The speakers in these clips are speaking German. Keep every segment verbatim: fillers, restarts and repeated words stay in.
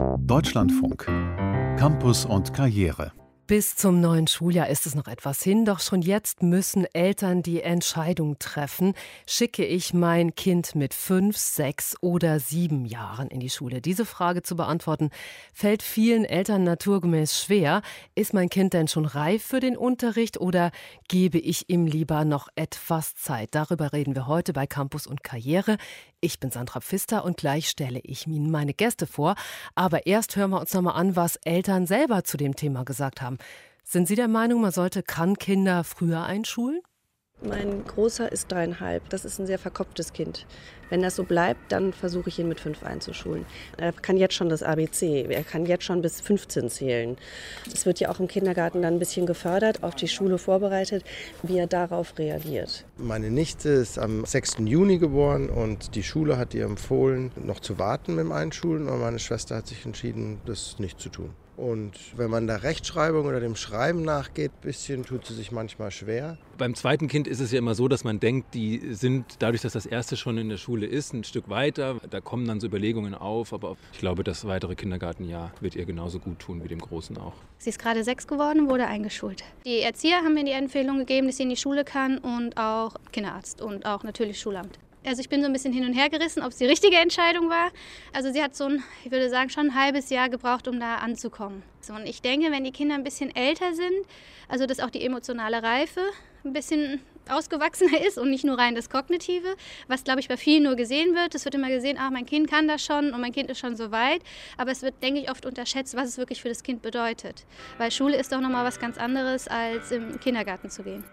Deutschlandfunk. Campus und Karriere. Bis zum neuen Schuljahr ist es noch etwas hin, doch schon jetzt müssen Eltern die Entscheidung treffen, schicke ich mein Kind mit fünf, sechs oder sieben Jahren in die Schule? Diese Frage zu beantworten, fällt vielen Eltern naturgemäß schwer. Ist mein Kind denn schon reif für den Unterricht oder gebe ich ihm lieber noch etwas Zeit? Darüber reden wir heute bei Campus und Karriere. Ich bin Sandra Pfister und gleich stelle ich Ihnen meine Gäste vor. Aber erst hören wir uns noch mal an, was Eltern selber zu dem Thema gesagt haben. Sind Sie der Meinung, man sollte Kann-Kinder früher einschulen? Mein Großer ist dreieinhalb. Das ist ein sehr verkopftes Kind. Wenn das so bleibt, dann versuche ich ihn mit fünf einzuschulen. Er kann jetzt schon das A B C. Er kann jetzt schon bis fünfzehn zählen. Es wird ja auch im Kindergarten dann ein bisschen gefördert, auf die Schule vorbereitet, wie er darauf reagiert. Meine Nichte ist am sechsten Juni geboren und die Schule hat ihr empfohlen, noch zu warten mit dem Einschulen. Und meine Schwester hat sich entschieden, das nicht zu tun. Und wenn man der Rechtschreibung oder dem Schreiben nachgeht, ein bisschen tut sie sich manchmal schwer. Beim zweiten Kind ist es ja immer so, dass man denkt, die sind dadurch, dass das erste schon in der Schule ist, ein Stück weiter. Da kommen dann so Überlegungen auf, aber ich glaube, das weitere Kindergartenjahr wird ihr genauso gut tun wie dem Großen auch. Sie ist gerade sechs geworden, wurde eingeschult. Die Erzieher haben mir die Empfehlung gegeben, dass sie in die Schule kann und auch Kinderarzt und auch natürlich Schulamt. Also ich bin so ein bisschen hin und her gerissen, ob es die richtige Entscheidung war. Also sie hat so ein, ich würde sagen, schon ein halbes Jahr gebraucht, um da anzukommen. So, und ich denke, wenn die Kinder ein bisschen älter sind, also dass auch die emotionale Reife ein bisschen ausgewachsener ist und nicht nur rein das Kognitive, was, glaube ich, bei vielen nur gesehen wird. Es wird immer gesehen, ach, mein Kind kann das schon und mein Kind ist schon so weit. Aber es wird, denke ich, oft unterschätzt, was es wirklich für das Kind bedeutet. Weil Schule ist doch nochmal was ganz anderes, als im Kindergarten zu gehen.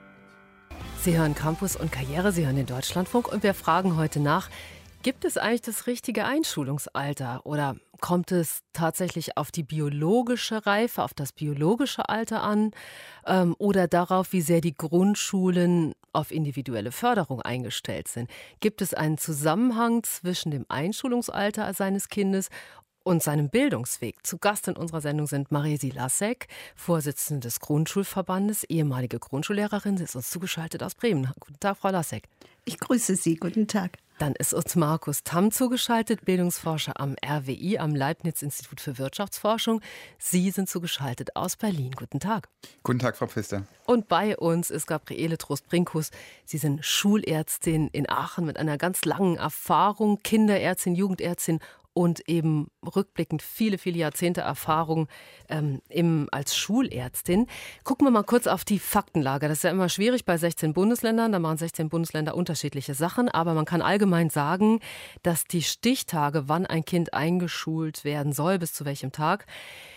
Sie hören Campus und Karriere, Sie hören den Deutschlandfunk und wir fragen heute nach, gibt es eigentlich das richtige Einschulungsalter oder kommt es tatsächlich auf die biologische Reife, auf das biologische Alter an ähm, oder darauf, wie sehr die Grundschulen auf individuelle Förderung eingestellt sind? Gibt es einen Zusammenhang zwischen dem Einschulungsalter seines Kindes und seinem Bildungsweg? Zu Gast in unserer Sendung sind Maresi Lasek, Vorsitzende des Grundschulverbandes, ehemalige Grundschullehrerin. Sie ist uns zugeschaltet aus Bremen. Guten Tag, Frau Lasek. Ich grüße Sie. Guten Tag. Dann ist uns Markus Tamm zugeschaltet, Bildungsforscher am R W I, am Leibniz-Institut für Wirtschaftsforschung. Sie sind zugeschaltet aus Berlin. Guten Tag. Guten Tag, Frau Pfister. Und bei uns ist Gabriele Trost-Brinkhus. Sie sind Schulärztin in Aachen mit einer ganz langen Erfahrung, Kinderärztin, Jugendärztin und eben rückblickend viele, viele Jahrzehnte Erfahrung ähm, im, als Schulärztin. Gucken wir mal kurz auf die Faktenlage. Das ist ja immer schwierig bei sechzehn Bundesländern. Da machen sechzehn Bundesländer unterschiedliche Sachen. Aber man kann allgemein sagen, dass die Stichtage, wann ein Kind eingeschult werden soll, bis zu welchem Tag,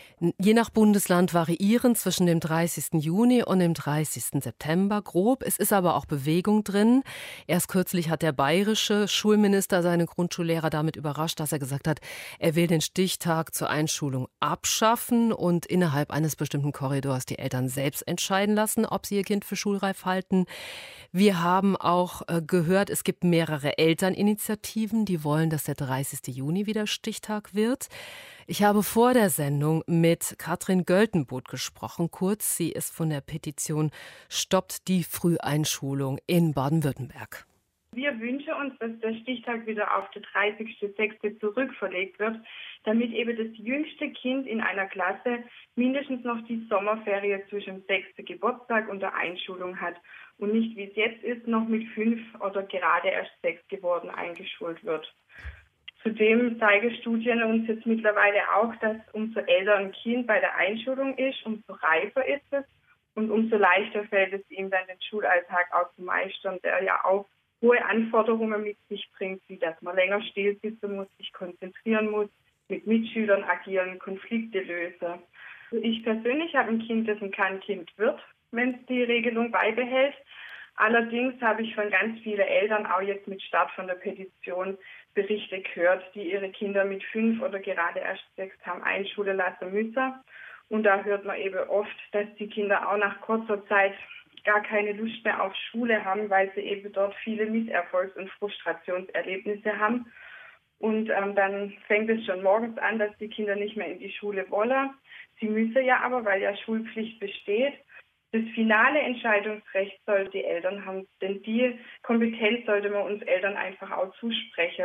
je nach Bundesland variieren zwischen dem dreißigsten Juni und dem dreißigsten September grob. Es ist aber auch Bewegung drin. Erst kürzlich hat der bayerische Schulminister seine Grundschullehrer damit überrascht, dass er gesagt hat, er will den Stichtag zur Einschulung abschaffen und innerhalb eines bestimmten Korridors die Eltern selbst entscheiden lassen, ob sie ihr Kind für schulreif halten. Wir haben auch äh, gehört, es gibt mehrere Elterninitiativen, die wollen, dass der dreißigste Juni wieder Stichtag wird. Ich habe vor der Sendung mit Katrin Göltenboth gesprochen. Kurz, sie ist von der Petition Stoppt die Früheinschulung in Baden-Württemberg. Wir wünschen uns, dass der Stichtag wieder auf den dreißigsten sechsten zurückverlegt wird, damit eben das jüngste Kind in einer Klasse mindestens noch die Sommerferie zwischen dem sechsten Geburtstag und der Einschulung hat und nicht, wie es jetzt ist, noch mit fünf oder gerade erst sechs geworden eingeschult wird. Zudem zeigen Studien uns jetzt mittlerweile auch, dass umso älter ein Kind bei der Einschulung ist, umso reifer ist es und umso leichter fällt es ihm dann, den Schulalltag auch zu meistern, der ja auch hohe Anforderungen mit sich bringt, wie dass man länger still sitzen muss, sich konzentrieren muss, mit Mitschülern agieren, Konflikte lösen. Ich persönlich habe ein Kind, das ein Kann-Kind wird, wenn es die Regelung beibehält. Allerdings habe ich von ganz vielen Eltern auch jetzt mit Start von der Petition Berichte gehört, die ihre Kinder mit fünf oder gerade erst sechs haben einschulen lassen müssen. Und da hört man eben oft, dass die Kinder auch nach kurzer Zeit gar keine Lust mehr auf Schule haben, weil sie eben dort viele Misserfolgs- und Frustrationserlebnisse haben. Und ähm, dann fängt es schon morgens an, dass die Kinder nicht mehr in die Schule wollen. Sie müssen ja aber, weil ja Schulpflicht besteht. Das finale Entscheidungsrecht sollten die Eltern haben, denn die Kompetenz sollte man uns Eltern einfach auch zusprechen.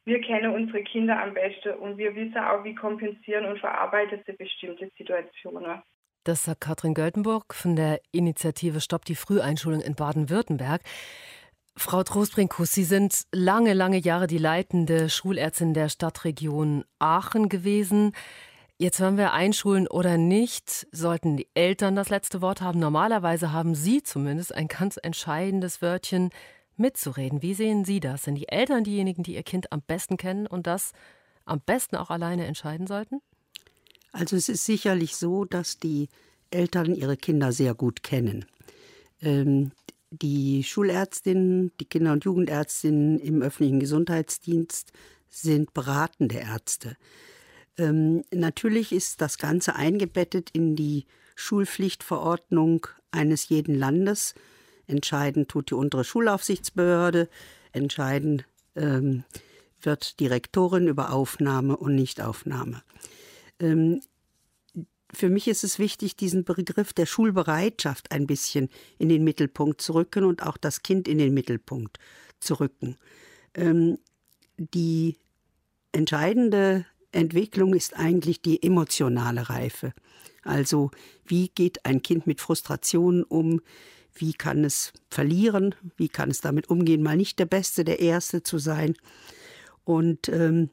Wir kennen unsere Kinder am besten und wir wissen auch, wie kompensieren und verarbeiten sie bestimmte Situationen. Das sagt Katrin Göltenburg von der Initiative Stopp die Früheinschulung in Baden-Württemberg. Frau Trost-Brinkhus, Sie sind lange, lange Jahre die leitende Schulärztin der Stadtregion Aachen gewesen. Jetzt hören wir, einschulen oder nicht, sollten die Eltern das letzte Wort haben. Normalerweise haben Sie zumindest ein ganz entscheidendes Wörtchen mitzureden. Wie sehen Sie das? Sind die Eltern diejenigen, die ihr Kind am besten kennen und das am besten auch alleine entscheiden sollten? Also es ist sicherlich so, dass die Eltern ihre Kinder sehr gut kennen. Ähm, die Schulärztinnen, die Kinder- und Jugendärztinnen im öffentlichen Gesundheitsdienst sind beratende Ärzte. Ähm, natürlich ist das Ganze eingebettet in die Schulpflichtverordnung eines jeden Landes. Entscheiden tut die untere Schulaufsichtsbehörde, entscheiden ähm, wird die Rektorin über Aufnahme und Nichtaufnahme. Ähm, für mich ist es wichtig, diesen Begriff der Schulbereitschaft ein bisschen in den Mittelpunkt zu rücken und auch das Kind in den Mittelpunkt zu rücken. Ähm, die entscheidende Entwicklung ist eigentlich die emotionale Reife. Also wie geht ein Kind mit Frustrationen um? Wie kann es verlieren? Wie kann es damit umgehen, mal nicht der Beste, der Erste zu sein? Und ähm,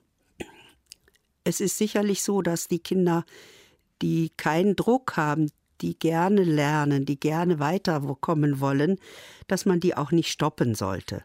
es ist sicherlich so, dass die Kinder, die keinen Druck haben, die gerne lernen, die gerne weiterkommen wollen, dass man die auch nicht stoppen sollte.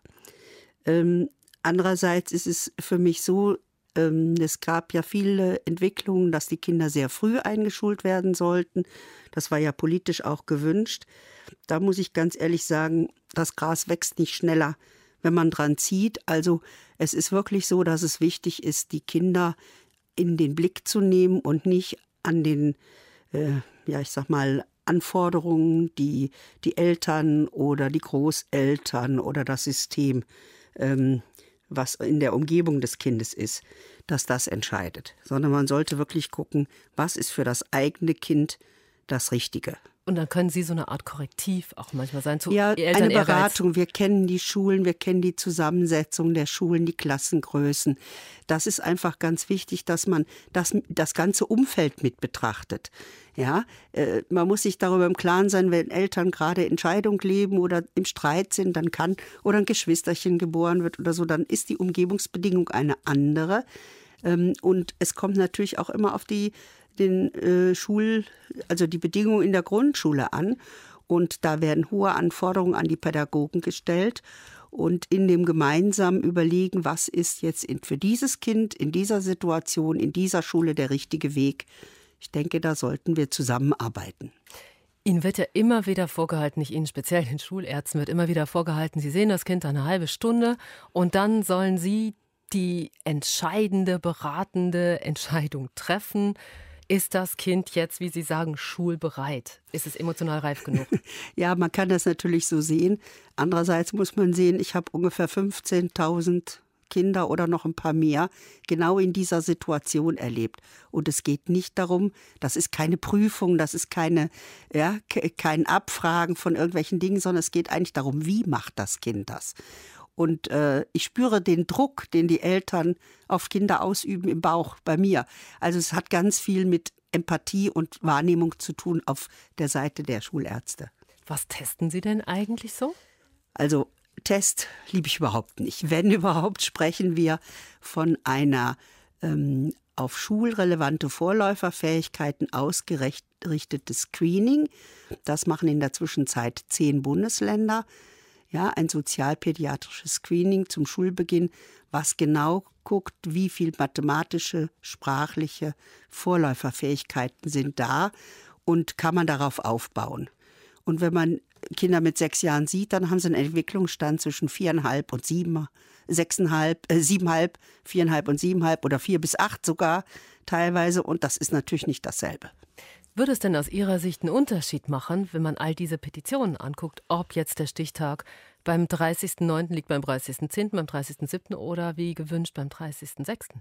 Ähm, andererseits ist es für mich so, ähm, es gab ja viele Entwicklungen, dass die Kinder sehr früh eingeschult werden sollten. Das war ja politisch auch gewünscht. Da muss ich ganz ehrlich sagen, das Gras wächst nicht schneller, wenn man dran zieht. Also es ist wirklich so, dass es wichtig ist, die Kinder in den Blick zu nehmen und nicht an den, äh, ja ich sag mal, Anforderungen, die die Eltern oder die Großeltern oder das System, ähm, was in der Umgebung des Kindes ist, dass das entscheidet. Sondern man sollte wirklich gucken, was ist für das eigene Kind das Richtige. Und dann können Sie so eine Art Korrektiv auch manchmal sein zu Ja, Eltern eine Beratung. Wir kennen die Schulen, wir kennen die Zusammensetzung der Schulen, die Klassengrößen. Das ist einfach ganz wichtig, dass man das, das ganze Umfeld mit betrachtet. Ja, äh, man muss sich darüber im Klaren sein, wenn Eltern gerade in Scheidung leben oder im Streit sind, dann kann, oder ein Geschwisterchen geboren wird oder so, dann ist die Umgebungsbedingung eine andere. Ähm, und es kommt natürlich auch immer auf die den äh, Schul, also die Bedingungen in der Grundschule an. Und da werden hohe Anforderungen an die Pädagogen gestellt. Und in dem gemeinsamen Überlegen, was ist jetzt für dieses Kind in dieser Situation, in dieser Schule der richtige Weg. Ich denke, da sollten wir zusammenarbeiten. Ihnen wird ja immer wieder vorgehalten, nicht Ihnen speziell, den Schulärzten wird immer wieder vorgehalten, Sie sehen das Kind eine halbe Stunde und dann sollen Sie die entscheidende, beratende Entscheidung treffen. Ist das Kind jetzt, wie Sie sagen, schulbereit? Ist es emotional reif genug? Ja, man kann das natürlich so sehen. Andererseits muss man sehen, ich habe ungefähr fünfzehntausend Kinder oder noch ein paar mehr genau in dieser Situation erlebt. Und es geht nicht darum, das ist keine Prüfung, das ist keine, ja, kein Abfragen von irgendwelchen Dingen, sondern es geht eigentlich darum, wie macht das Kind das? Und äh, ich spüre den Druck, den die Eltern auf Kinder ausüben im Bauch bei mir. Also es hat ganz viel mit Empathie und Wahrnehmung zu tun auf der Seite der Schulärzte. Was testen Sie denn eigentlich so? Also Test liebe ich überhaupt nicht. Wenn überhaupt, sprechen wir von einer ähm, auf schulrelevante Vorläuferfähigkeiten ausgerichtetes Screening. Das machen in der Zwischenzeit zehn Bundesländer. Ja, ein sozialpädiatrisches Screening zum Schulbeginn, was genau guckt, wie viel mathematische, sprachliche Vorläuferfähigkeiten sind da und kann man darauf aufbauen. Und wenn man Kinder mit sechs Jahren sieht, dann haben sie einen Entwicklungsstand zwischen viereinhalb und sieben, sechseinhalb, äh, siebeneinhalb, viereinhalb und siebeneinhalb oder vier bis acht sogar teilweise. Und das ist natürlich nicht dasselbe. Würde es denn aus Ihrer Sicht einen Unterschied machen, wenn man all diese Petitionen anguckt, ob jetzt der Stichtag beim dreißigsten neunten liegt, beim dreißigsten zehnten, beim dreißigsten siebten oder wie gewünscht beim dreißigsten sechsten?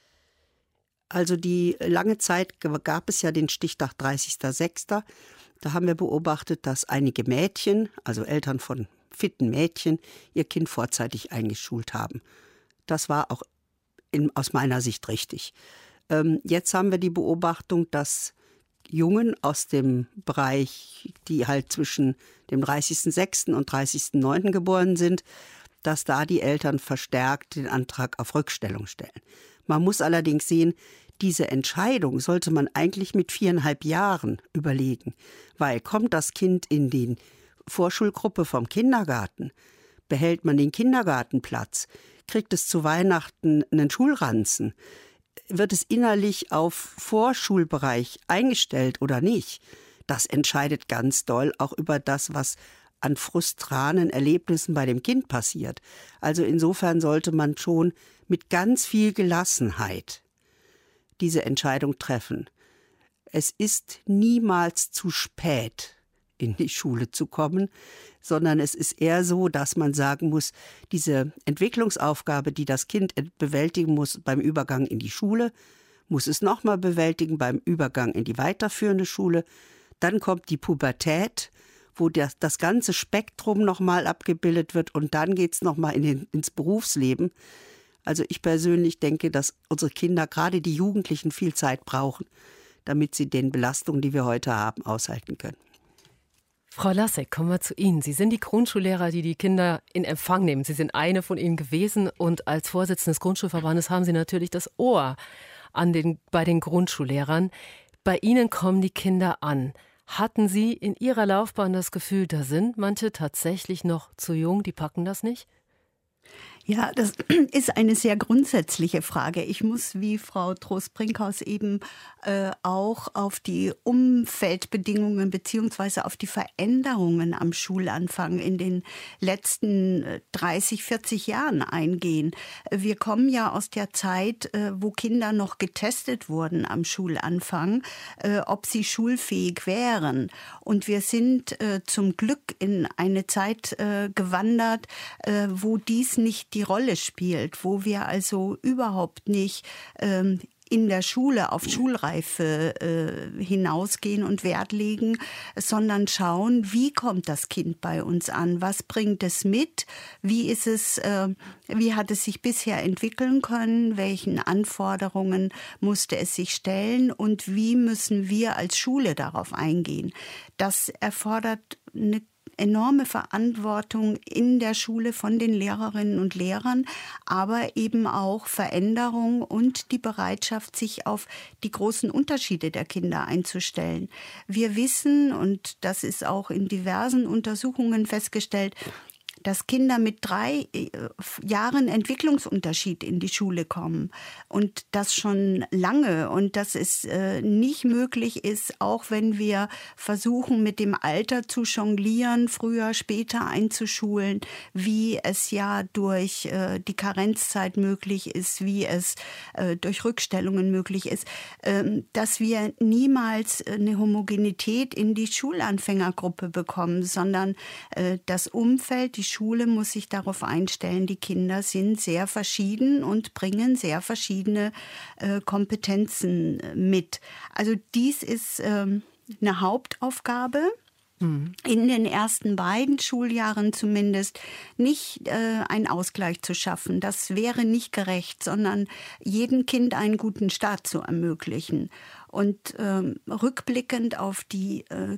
Also die lange Zeit gab es ja den Stichtag dreißigsten sechsten Da haben wir beobachtet, dass einige Mädchen, also Eltern von fitten Mädchen, ihr Kind vorzeitig eingeschult haben. Das war auch in, aus meiner Sicht richtig. Ähm, jetzt haben wir die Beobachtung, dass Jungen aus dem Bereich, die halt zwischen dem dreißigsten sechsten und dreißigsten neunten geboren sind, dass da die Eltern verstärkt den Antrag auf Rückstellung stellen. Man muss allerdings sehen, diese Entscheidung sollte man eigentlich mit viereinhalb Jahren überlegen, weil kommt das Kind in die Vorschulgruppe vom Kindergarten, behält man den Kindergartenplatz, kriegt es zu Weihnachten einen Schulranzen, wird es innerlich auf Vorschulbereich eingestellt oder nicht? Das entscheidet ganz doll auch über das, was an frustranen Erlebnissen bei dem Kind passiert. Also insofern sollte man schon mit ganz viel Gelassenheit diese Entscheidung treffen. Es ist niemals zu spät, in die Schule zu kommen, sondern es ist eher so, dass man sagen muss, diese Entwicklungsaufgabe, die das Kind bewältigen muss beim Übergang in die Schule, muss es nochmal bewältigen beim Übergang in die weiterführende Schule. Dann kommt die Pubertät, wo das, das ganze Spektrum nochmal abgebildet wird und dann geht es nochmal in den, ins Berufsleben. Also ich persönlich denke, dass unsere Kinder, gerade die Jugendlichen, viel Zeit brauchen, damit sie den Belastungen, die wir heute haben, aushalten können. Frau Lassek, kommen wir zu Ihnen. Sie sind die Grundschullehrer, die die Kinder in Empfang nehmen. Sie sind eine von ihnen gewesen und als Vorsitzende des Grundschulverbandes haben Sie natürlich das Ohr an den, bei den Grundschullehrern. Bei Ihnen kommen die Kinder an. Hatten Sie in Ihrer Laufbahn das Gefühl, da sind manche tatsächlich noch zu jung, die packen das nicht? Ja, das ist eine sehr grundsätzliche Frage. Ich muss, wie Frau Trost-Brinkhaus eben äh, auch auf die Umfeldbedingungen beziehungsweise auf die Veränderungen am Schulanfang in den letzten dreißig, vierzig Jahren eingehen. Wir kommen ja aus der Zeit, äh, wo Kinder noch getestet wurden am Schulanfang, äh, ob sie schulfähig wären. Und wir sind äh, zum Glück in eine Zeit äh, gewandert, äh, wo dies nicht die Rolle spielt, wo wir also überhaupt nicht ähm, in der Schule auf Schulreife äh, hinausgehen und Wert legen, sondern schauen, wie kommt das Kind bei uns an, was bringt es mit, wie ist es, äh, wie hat es sich bisher entwickeln können, welchen Anforderungen musste es sich stellen und wie müssen wir als Schule darauf eingehen. Das erfordert eine enorme Verantwortung in der Schule von den Lehrerinnen und Lehrern, aber eben auch Veränderung und die Bereitschaft, sich auf die großen Unterschiede der Kinder einzustellen. Wir wissen, und das ist auch in diversen Untersuchungen festgestellt, dass Kinder mit drei Jahren Entwicklungsunterschied in die Schule kommen und das schon lange und dass es äh, nicht möglich ist, auch wenn wir versuchen, mit dem Alter zu jonglieren, früher, später einzuschulen, wie es ja durch äh, die Karenzzeit möglich ist, wie es äh, durch Rückstellungen möglich ist, äh, dass wir niemals eine Homogenität in die Schulanfängergruppe bekommen, sondern äh, das Umfeld, die Schule muss sich darauf einstellen, die Kinder sind sehr verschieden und bringen sehr verschiedene äh, Kompetenzen mit. Also dies ist ähm, eine Hauptaufgabe. Mhm. In den ersten beiden Schuljahren zumindest nicht äh, einen Ausgleich zu schaffen. Das wäre nicht gerecht, sondern jedem Kind einen guten Start zu ermöglichen. Und ähm, rückblickend auf die äh,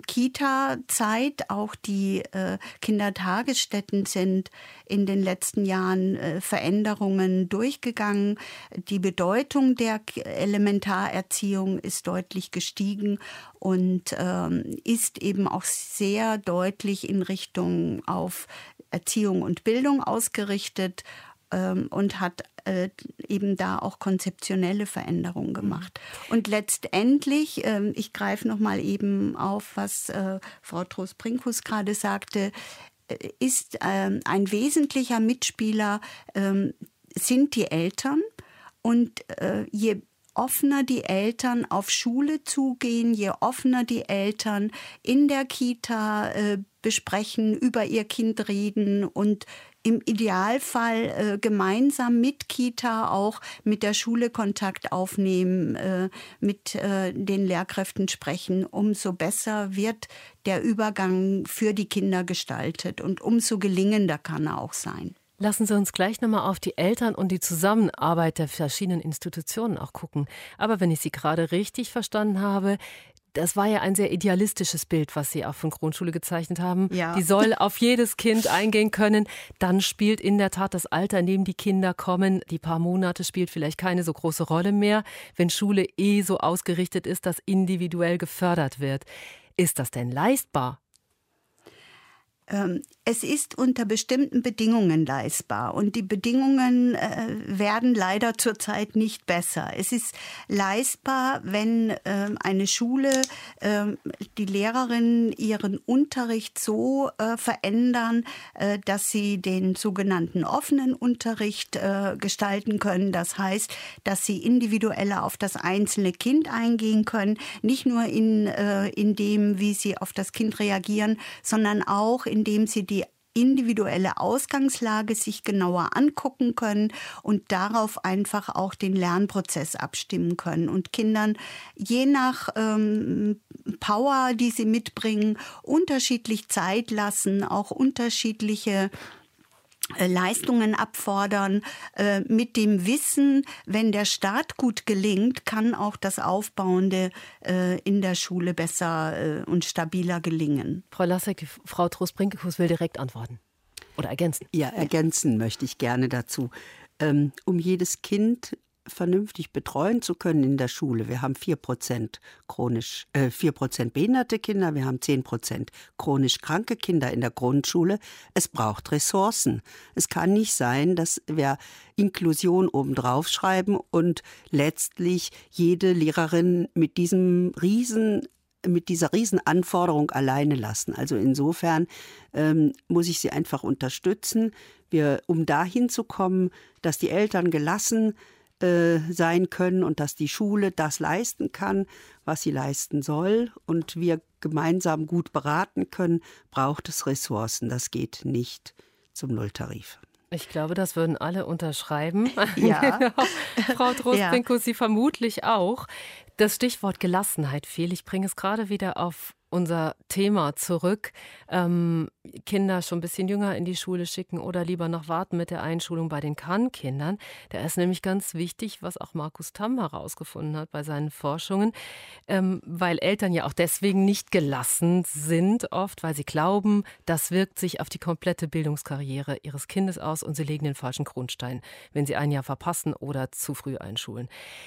Kita-Zeit, auch die äh, Kindertagesstätten sind in den letzten Jahren äh, Veränderungen durchgegangen. Die Bedeutung der Elementarerziehung ist deutlich gestiegen und ähm, ist eben auch sehr deutlich in Richtung auf Erziehung und Bildung ausgerichtet ähm, und hat äh, eben da auch konzeptionelle Veränderungen gemacht. Mhm. Und letztendlich, äh, ich greife noch mal eben auf, was äh, Frau Trost-Brinkhaus gerade sagte, äh, ist äh, ein wesentlicher Mitspieler äh, sind die Eltern. Und äh, je offener die Eltern auf Schule zugehen, je offener die Eltern in der Kita äh, besprechen, über ihr Kind reden und im Idealfall äh, gemeinsam mit Kita auch mit der Schule Kontakt aufnehmen, äh, mit äh, den Lehrkräften sprechen, umso besser wird der Übergang für die Kinder gestaltet und umso gelingender kann er auch sein. Lassen Sie uns gleich nochmal auf die Eltern und die Zusammenarbeit der verschiedenen Institutionen auch gucken. Aber wenn ich Sie gerade richtig verstanden habe, das war ja ein sehr idealistisches Bild, was Sie auch von Grundschule gezeichnet haben. Ja. Die soll auf jedes Kind eingehen können. Dann spielt in der Tat das Alter, in dem die Kinder kommen, die paar Monate, spielt vielleicht keine so große Rolle mehr, wenn Schule eh so ausgerichtet ist, dass individuell gefördert wird. Ist das denn leistbar? Es ist unter bestimmten Bedingungen leistbar und die Bedingungen äh, werden leider zurzeit nicht besser. Es ist leistbar, wenn äh, eine Schule, äh, die Lehrerinnen ihren Unterricht so äh, verändern, äh, dass sie den sogenannten offenen Unterricht äh, gestalten können. Das heißt, dass sie individueller auf das einzelne Kind eingehen können, nicht nur in, äh, in dem, wie sie auf das Kind reagieren, sondern auch in indem sie die individuelle Ausgangslage sich genauer angucken können und darauf einfach auch den Lernprozess abstimmen können und Kindern je nach ähm, Power, die sie mitbringen, unterschiedlich Zeit lassen, auch unterschiedliche Leistungen abfordern, äh, mit dem Wissen, wenn der Start gut gelingt, kann auch das Aufbauende äh, in der Schule besser äh, und stabiler gelingen. Frau Lassek, Frau Trost-Brinkhus will direkt antworten oder ergänzen. Ja, ergänzen möchte ich gerne dazu. Ähm, um jedes Kind vernünftig betreuen zu können in der Schule. Wir haben vier Prozent chronisch, äh, vier Prozent behinderte Kinder, wir haben zehn Prozent chronisch kranke Kinder in der Grundschule. Es braucht Ressourcen. Es kann nicht sein, dass wir Inklusion obendrauf schreiben und letztlich jede Lehrerin mit diesem riesen mit dieser Riesenanforderung alleine lassen. Also insofern ähm, muss ich sie einfach unterstützen, wir, um dahin zu kommen, dass die Eltern gelassen sein können und dass die Schule das leisten kann, was sie leisten soll und wir gemeinsam gut beraten können, braucht es Ressourcen. Das geht nicht zum Nulltarif. Ich glaube, das würden alle unterschreiben. Ja. Genau. Frau Trost-Brinkhus, Ja. Sie vermutlich auch. Das Stichwort Gelassenheit fiel. Ich bringe es gerade wieder auf unser Thema zurück. Ähm, Kinder schon ein bisschen jünger in die Schule schicken oder lieber noch warten mit der Einschulung bei den Kann-Kindern. Da ist nämlich ganz wichtig, was auch Markus Tamm herausgefunden hat bei seinen Forschungen, ähm, weil Eltern ja auch deswegen nicht gelassen sind oft, weil sie glauben, das wirkt sich auf die komplette Bildungskarriere ihres Kindes aus und sie legen den falschen Grundstein, wenn sie ein Jahr verpassen oder zu früh einschulen.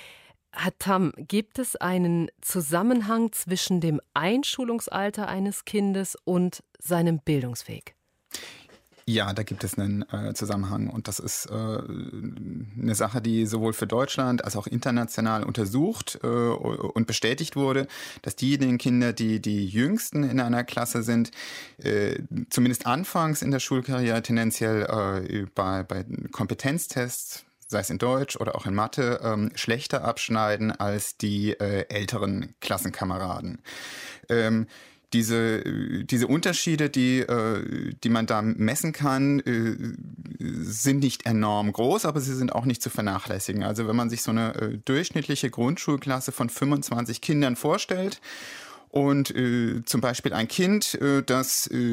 Herr Tamm, gibt es einen Zusammenhang zwischen dem Einschulungsalter eines Kindes und seinem Bildungsweg? Ja, da gibt es einen äh, Zusammenhang und das ist äh, eine Sache, die sowohl für Deutschland als auch international untersucht äh, und bestätigt wurde, dass diejenigen Kinder, die die jüngsten in einer Klasse sind, äh, zumindest anfangs in der Schulkarriere tendenziell äh, bei, bei Kompetenztests, sei es in Deutsch oder auch in Mathe, ähm, schlechter abschneiden als die äh, älteren Klassenkameraden. Ähm, diese, diese Unterschiede, die, äh, die man da messen kann, äh, sind nicht enorm groß, aber sie sind auch nicht zu vernachlässigen. Also wenn man sich so eine äh, durchschnittliche Grundschulklasse von fünfundzwanzig Kindern vorstellt, und äh, zum Beispiel ein Kind, äh, das äh,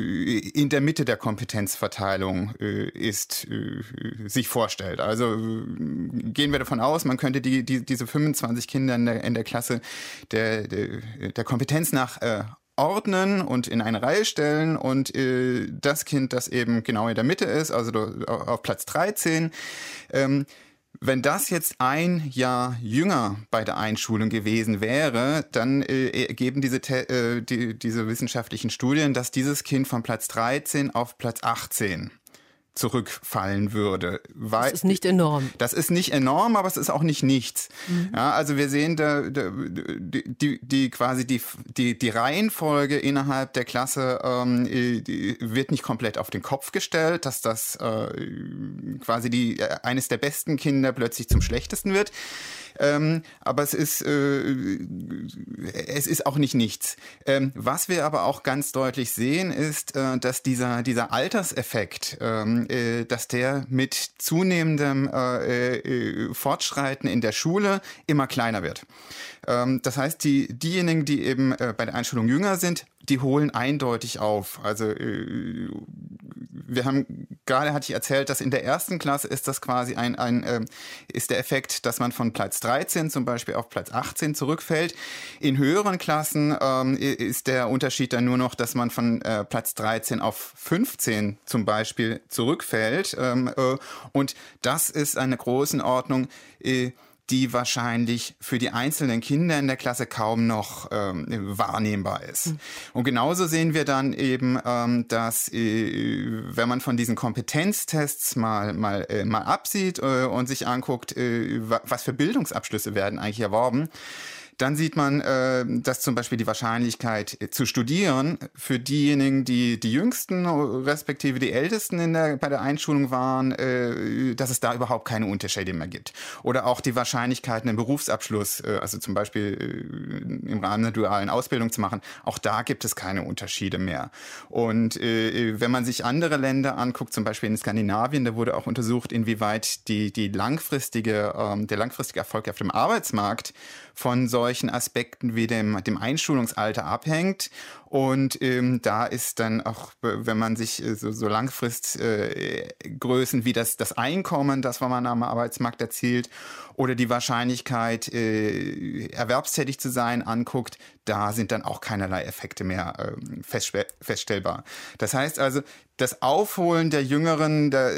in der Mitte der Kompetenzverteilung äh, ist, äh, sich vorstellt. Also äh, gehen wir davon aus, man könnte die, die, diese fünfundzwanzig Kinder in der, in der Klasse der, der, der Kompetenz nach äh, ordnen und in eine Reihe stellen und äh, das Kind, das eben genau in der Mitte ist, also auf Platz dreizehn, ähm, wenn das jetzt ein Jahr jünger bei der Einschulung gewesen wäre, dann äh, ergeben diese, äh, die, diese wissenschaftlichen Studien, dass dieses Kind von Platz dreizehn auf Platz achtzehn zurückfallen würde. Weil, das ist nicht enorm. Das ist nicht enorm, aber es ist auch nicht nichts. Mhm. Ja, also wir sehen da, da die, die, die quasi die, die, die Reihenfolge innerhalb der Klasse ähm, die wird nicht komplett auf den Kopf gestellt, dass das äh, quasi die, eines der besten Kinder plötzlich zum schlechtesten wird. Ähm, aber es ist, äh, es ist auch nicht nichts. Ähm, was wir aber auch ganz deutlich sehen, ist, äh, dass dieser, dieser Alterseffekt, ähm, äh, dass der mit zunehmendem äh, äh, Fortschreiten in der Schule immer kleiner wird. Ähm, das heißt, die, diejenigen, die eben äh, bei der Einschulung jünger sind, die holen eindeutig auf. Also äh, wir haben, gerade hatte ich erzählt, dass in der ersten Klasse ist das quasi ein, ein äh, ist der Effekt, dass man von Platz dreizehn zum Beispiel auf Platz achtzehn zurückfällt. In höheren Klassen ähm, ist der Unterschied dann nur noch, dass man von äh, Platz dreizehn auf fünfzehn zum Beispiel zurückfällt. Ähm, äh, und das ist eine Größenordnung, äh, die wahrscheinlich für die einzelnen Kinder in der Klasse kaum noch ähm, wahrnehmbar ist. Mhm. Und genauso sehen wir dann eben, ähm, dass äh, wenn man von diesen Kompetenztests mal, mal, äh, mal absieht äh, und sich anguckt, äh, was für Bildungsabschlüsse werden eigentlich erworben, dann sieht man, äh, dass zum Beispiel die Wahrscheinlichkeit äh, zu studieren für diejenigen, die die Jüngsten respektive die Ältesten in der, bei der Einschulung waren, äh, dass es da überhaupt keine Unterschiede mehr gibt. Oder auch die Wahrscheinlichkeit, einen Berufsabschluss, äh, also zum Beispiel äh, im Rahmen einer dualen Ausbildung zu machen, auch da gibt es keine Unterschiede mehr. Und äh, wenn man sich andere Länder anguckt, zum Beispiel in Skandinavien, da wurde auch untersucht, inwieweit die, die langfristige, ähm, der langfristige Erfolg auf dem Arbeitsmarkt von solchen Aspekten wie dem, dem Einschulungsalter abhängt. Und ähm, da ist dann auch, wenn man sich äh, so, so Langfristgrößen äh, wie das, das Einkommen, das man am Arbeitsmarkt erzielt, oder die Wahrscheinlichkeit, äh, erwerbstätig zu sein, anguckt, da sind dann auch keinerlei Effekte mehr äh, feststellbar. Das heißt also, das Aufholen der Jüngeren der,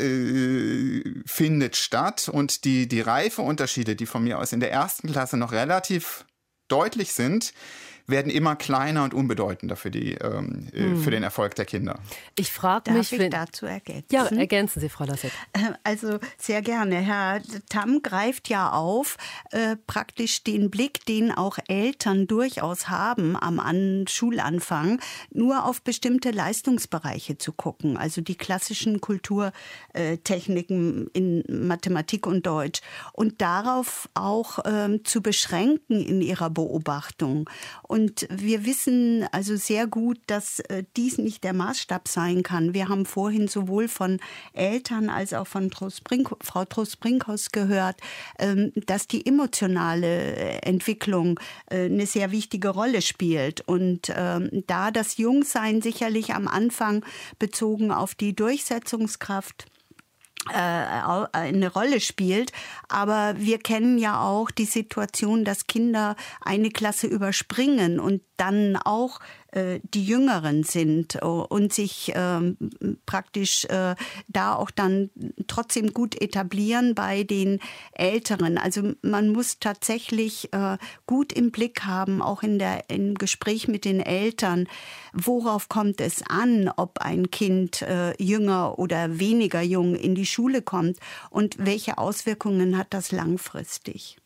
äh, findet statt und die, die Reifeunterschiede, die von mir aus in der ersten Klasse noch relativ deutlich sind, werden immer kleiner und unbedeutender für, die, ähm, hm. für den Erfolg der Kinder. Ich frage mich, mich, ich wenn... dazu ergänzen? Ja, ergänzen Sie, Frau Lassett. Also sehr gerne. Herr Tamm greift ja auf, äh, praktisch den Blick, den auch Eltern durchaus haben am An- Schulanfang, nur auf bestimmte Leistungsbereiche zu gucken. Also die klassischen Kulturtechniken in Mathematik und Deutsch. Und darauf auch äh, zu beschränken in ihrer Beobachtung. Und wir wissen also sehr gut, dass äh, dies nicht der Maßstab sein kann. Wir haben vorhin sowohl von Eltern als auch von Trost-Brinkhaus, Frau Trost-Brinkhaus gehört, ähm, dass die emotionale Entwicklung äh, eine sehr wichtige Rolle spielt. Und ähm, da das Jungsein sicherlich am Anfang bezogen auf die Durchsetzungskraft eine Rolle spielt. Aber wir kennen ja auch die Situation, dass Kinder eine Klasse überspringen und dann auch äh, die Jüngeren sind und sich ähm, praktisch äh, da auch dann trotzdem gut etablieren bei den Älteren. Also man muss tatsächlich äh, gut im Blick haben, auch in der, im Gespräch mit den Eltern, worauf kommt es an, ob ein Kind äh, jünger oder weniger jung in die Schule kommt und welche Auswirkungen hat das langfristig.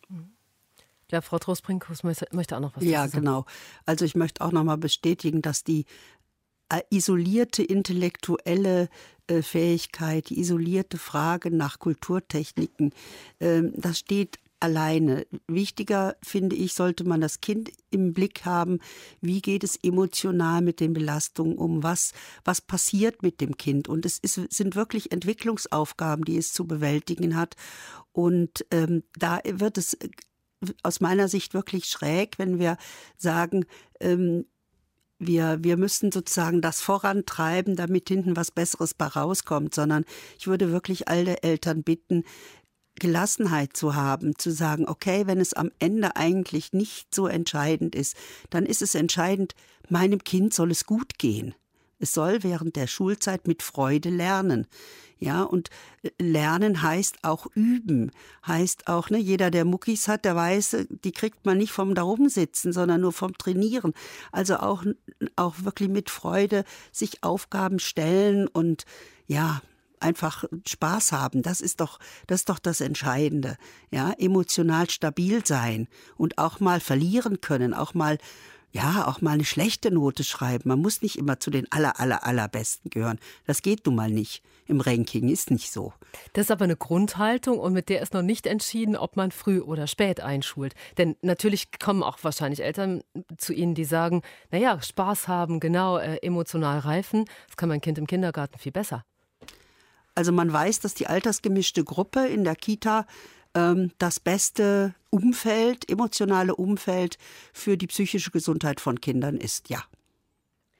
Ja, Frau Trost-Brinkhaus möchte, möchte auch noch was ja, dazu sagen. Ja, genau. Also ich möchte auch noch mal bestätigen, dass die äh, isolierte intellektuelle äh, Fähigkeit, die isolierte Frage nach Kulturtechniken, äh, das steht alleine. Wichtiger, finde ich, sollte man das Kind im Blick haben. Wie geht es emotional mit den Belastungen um? Was, was passiert mit dem Kind? Und es ist, sind wirklich Entwicklungsaufgaben, die es zu bewältigen hat. Und ähm, da wird es aus meiner Sicht wirklich schräg, wenn wir sagen, ähm, wir, wir müssen sozusagen das vorantreiben, damit hinten was Besseres bei rauskommt, sondern ich würde wirklich alle Eltern bitten, Gelassenheit zu haben, zu sagen, okay, wenn es am Ende eigentlich nicht so entscheidend ist, dann ist es entscheidend, meinem Kind soll es gut gehen. Es soll während der Schulzeit mit Freude lernen. Ja, und lernen heißt auch üben, heißt auch, ne, jeder, der Muckis hat, der weiß, die kriegt man nicht vom da rumsitzen, sondern nur vom Trainieren. Also auch, auch wirklich mit Freude sich Aufgaben stellen und ja, einfach Spaß haben. Das ist doch, das ist doch das Entscheidende. Ja, emotional stabil sein und auch mal verlieren können, auch mal Ja, auch mal eine schlechte Note schreiben. Man muss nicht immer zu den aller, aller, allerbesten gehören. Das geht nun mal nicht. Im Ranking ist nicht so. Das ist aber eine Grundhaltung und mit der ist noch nicht entschieden, ob man früh oder spät einschult. Denn natürlich kommen auch wahrscheinlich Eltern zu Ihnen, die sagen, naja, Spaß haben, genau, äh, emotional reifen, das kann mein Kind im Kindergarten viel besser. Also man weiß, dass die altersgemischte Gruppe in der Kita das beste Umfeld, emotionale Umfeld für die psychische Gesundheit von Kindern ist, ja.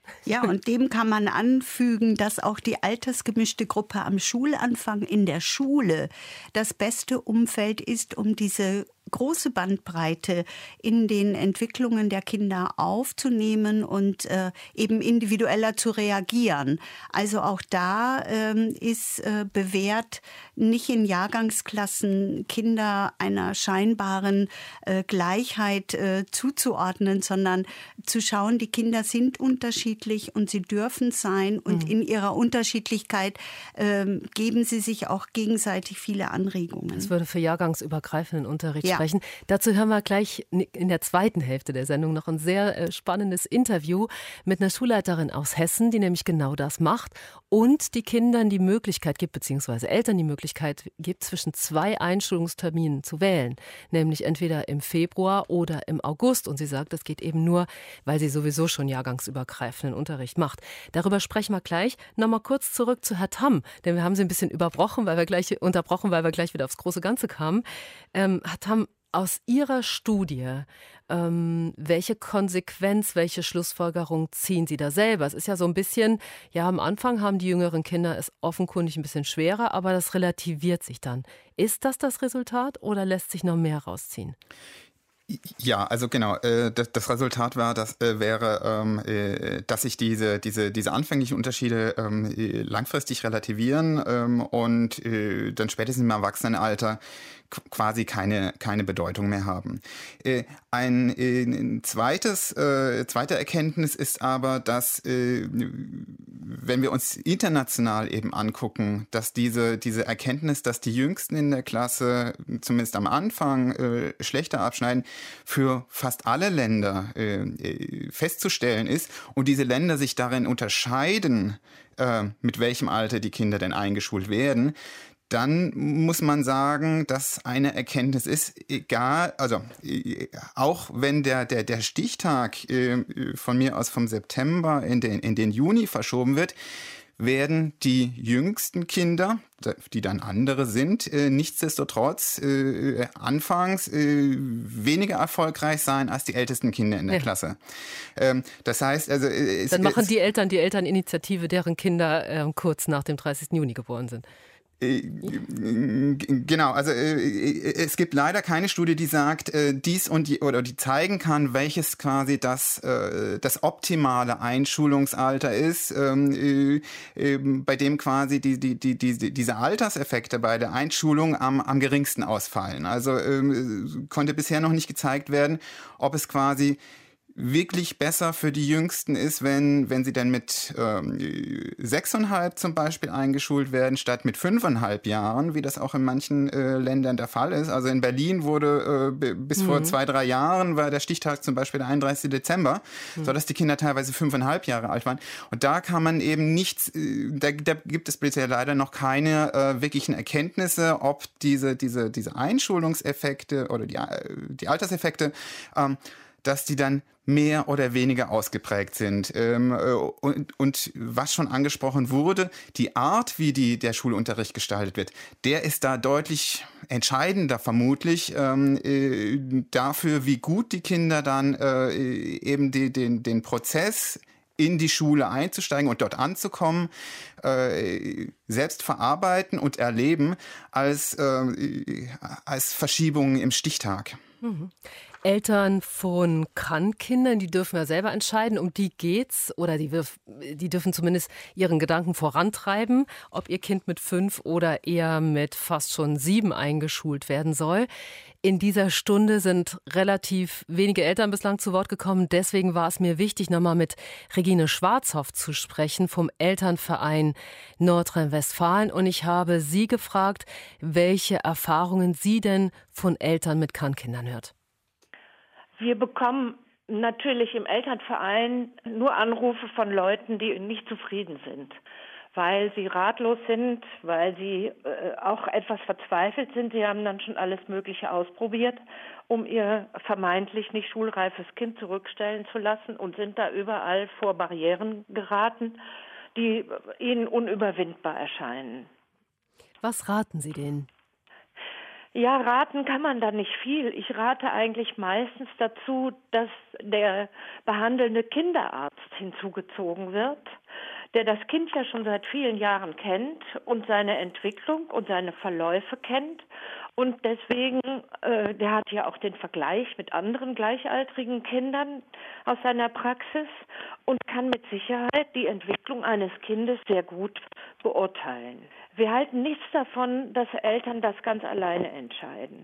Ja, und dem kann man anfügen, dass auch die altersgemischte Gruppe am Schulanfang in der Schule das beste Umfeld ist, um diese große Bandbreite in den Entwicklungen der Kinder aufzunehmen und äh, eben individueller zu reagieren. Also auch da ähm, ist äh, bewährt, nicht in Jahrgangsklassen Kinder einer scheinbaren äh, Gleichheit äh, zuzuordnen, sondern zu schauen, die Kinder sind unterschiedlich und sie dürfen sein und mhm. in ihrer Unterschiedlichkeit äh, geben sie sich auch gegenseitig viele Anregungen. Das würde für jahrgangsübergreifenden Unterricht ja. sprechen. Dazu hören wir gleich in der zweiten Hälfte der Sendung noch ein sehr spannendes Interview mit einer Schulleiterin aus Hessen, die nämlich genau das macht und die Kindern die Möglichkeit gibt, beziehungsweise Eltern die Möglichkeit gibt, zwischen zwei Einschulungsterminen zu wählen, nämlich entweder im Februar oder im August. Und sie sagt, das geht eben nur, weil sie sowieso schon jahrgangsübergreifenden Unterricht macht. Darüber sprechen wir gleich. Nochmal kurz zurück zu Herrn Tamm, denn wir haben sie ein bisschen überbrochen, weil wir gleich unterbrochen, weil wir gleich wieder aufs große Ganze kamen. Ähm, Herr Tamm, aus Ihrer Studie, ähm, welche Konsequenz, welche Schlussfolgerung ziehen Sie da selber? Es ist ja so ein bisschen, ja, am Anfang haben die jüngeren Kinder es offenkundig ein bisschen schwerer, aber das relativiert sich dann. Ist das das Resultat oder lässt sich noch mehr rausziehen? Ja, also genau. Äh, das, das Resultat war, dass, äh, wäre, ähm, äh, dass sich diese, diese, diese anfänglichen Unterschiede ähm, langfristig relativieren ähm, und äh, dann spätestens im Erwachsenenalter quasi keine, keine Bedeutung mehr haben. Äh, ein, äh, ein zweites, äh, zweite Erkenntnis ist aber, dass äh, wenn wir uns international eben angucken, dass diese, diese Erkenntnis, dass die Jüngsten in der Klasse zumindest am Anfang äh, schlechter abschneiden, für fast alle Länder äh, festzustellen ist und diese Länder sich darin unterscheiden, äh, mit welchem Alter die Kinder denn eingeschult werden, dann muss man sagen, dass eine Erkenntnis ist, egal, also auch wenn der, der, der Stichtag äh, von mir aus vom September in den, in den Juni verschoben wird, werden die jüngsten Kinder, die dann andere sind, äh, nichtsdestotrotz äh, anfangs äh, weniger erfolgreich sein als die ältesten Kinder in der ja. Klasse. Ähm, das heißt, also äh, dann machen die Eltern die Elterninitiative, deren Kinder äh, kurz nach dem dreißigsten Juni geboren sind. Genau, also es gibt leider keine Studie, die sagt, dies und die oder die zeigen kann, welches quasi das das optimale Einschulungsalter ist, bei dem quasi die die die die diese Alterseffekte bei der Einschulung am am geringsten ausfallen. Also konnte bisher noch nicht gezeigt werden, ob es quasi wirklich besser für die Jüngsten ist, wenn wenn sie dann mit ähm, sechseinhalb zum Beispiel eingeschult werden, statt mit fünfeinhalb Jahren, wie das auch in manchen äh, Ländern der Fall ist. Also in Berlin wurde äh, bis mhm. vor zwei, drei Jahren war der Stichtag zum Beispiel der einunddreißigsten Dezember, mhm. sodass die Kinder teilweise fünfeinhalb Jahre alt waren. Und da kann man eben nichts, äh, da, da gibt es bisher leider noch keine äh, wirklichen Erkenntnisse, ob diese diese diese Einschulungseffekte oder die die Alterseffekte, ähm, dass die dann mehr oder weniger ausgeprägt sind. Ähm, und, und was schon angesprochen wurde, die Art, wie die, der Schulunterricht gestaltet wird, der ist da deutlich entscheidender vermutlich ähm, äh, dafür, wie gut die Kinder dann äh, eben die, den, den Prozess in die Schule einzusteigen und dort anzukommen, äh, selbst verarbeiten und erleben als, äh, als Verschiebungen im Stichtag. Mhm. Eltern von Kann-Kindern, die dürfen ja selber entscheiden, um die geht's oder die, die dürfen zumindest ihren Gedanken vorantreiben, ob ihr Kind mit fünf oder eher mit fast schon sieben eingeschult werden soll. In dieser Stunde sind relativ wenige Eltern bislang zu Wort gekommen. Deswegen war es mir wichtig, nochmal mit Regine Schwarzhoff zu sprechen vom Elternverein Nordrhein-Westfalen. Und ich habe sie gefragt, welche Erfahrungen sie denn von Eltern mit Kann-Kindern hört. Wir bekommen natürlich im Elternverein nur Anrufe von Leuten, die nicht zufrieden sind, weil sie ratlos sind, weil sie äh, auch etwas verzweifelt sind. Sie haben dann schon alles Mögliche ausprobiert, um ihr vermeintlich nicht schulreifes Kind zurückstellen zu lassen und sind da überall vor Barrieren geraten, die ihnen unüberwindbar erscheinen. Was raten Sie denen? Ja, raten kann man da nicht viel. Ich rate eigentlich meistens dazu, dass der behandelnde Kinderarzt hinzugezogen wird, der das Kind ja schon seit vielen Jahren kennt und seine Entwicklung und seine Verläufe kennt. Und deswegen, äh, der hat ja auch den Vergleich mit anderen gleichaltrigen Kindern aus seiner Praxis und kann mit Sicherheit die Entwicklung eines Kindes sehr gut beurteilen. Wir halten nichts davon, dass Eltern das ganz alleine entscheiden.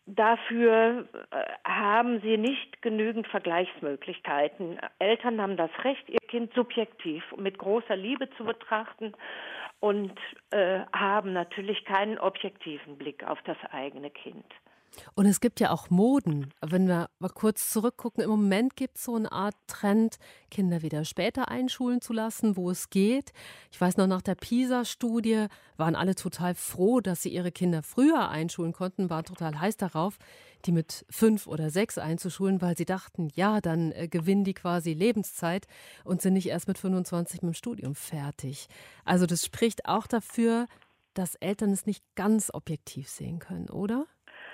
Dafür äh, haben sie nicht genügend Vergleichsmöglichkeiten. Eltern haben das Recht, ihr Kind subjektiv mit großer Liebe zu betrachten und äh, haben natürlich keinen objektiven Blick auf das eigene Kind. Und es gibt ja auch Moden. Wenn wir mal kurz zurückgucken, im Moment gibt es so eine Art Trend, Kinder wieder später einschulen zu lassen, wo es geht. Ich weiß noch, nach der PISA-Studie waren alle total froh, dass sie ihre Kinder früher einschulen konnten, waren total heiß darauf, die mit fünf oder sechs einzuschulen, weil sie dachten, ja, dann äh, gewinnen die quasi Lebenszeit und sind nicht erst mit fünfundzwanzig mit dem Studium fertig. Also das spricht auch dafür, dass Eltern es nicht ganz objektiv sehen können, oder?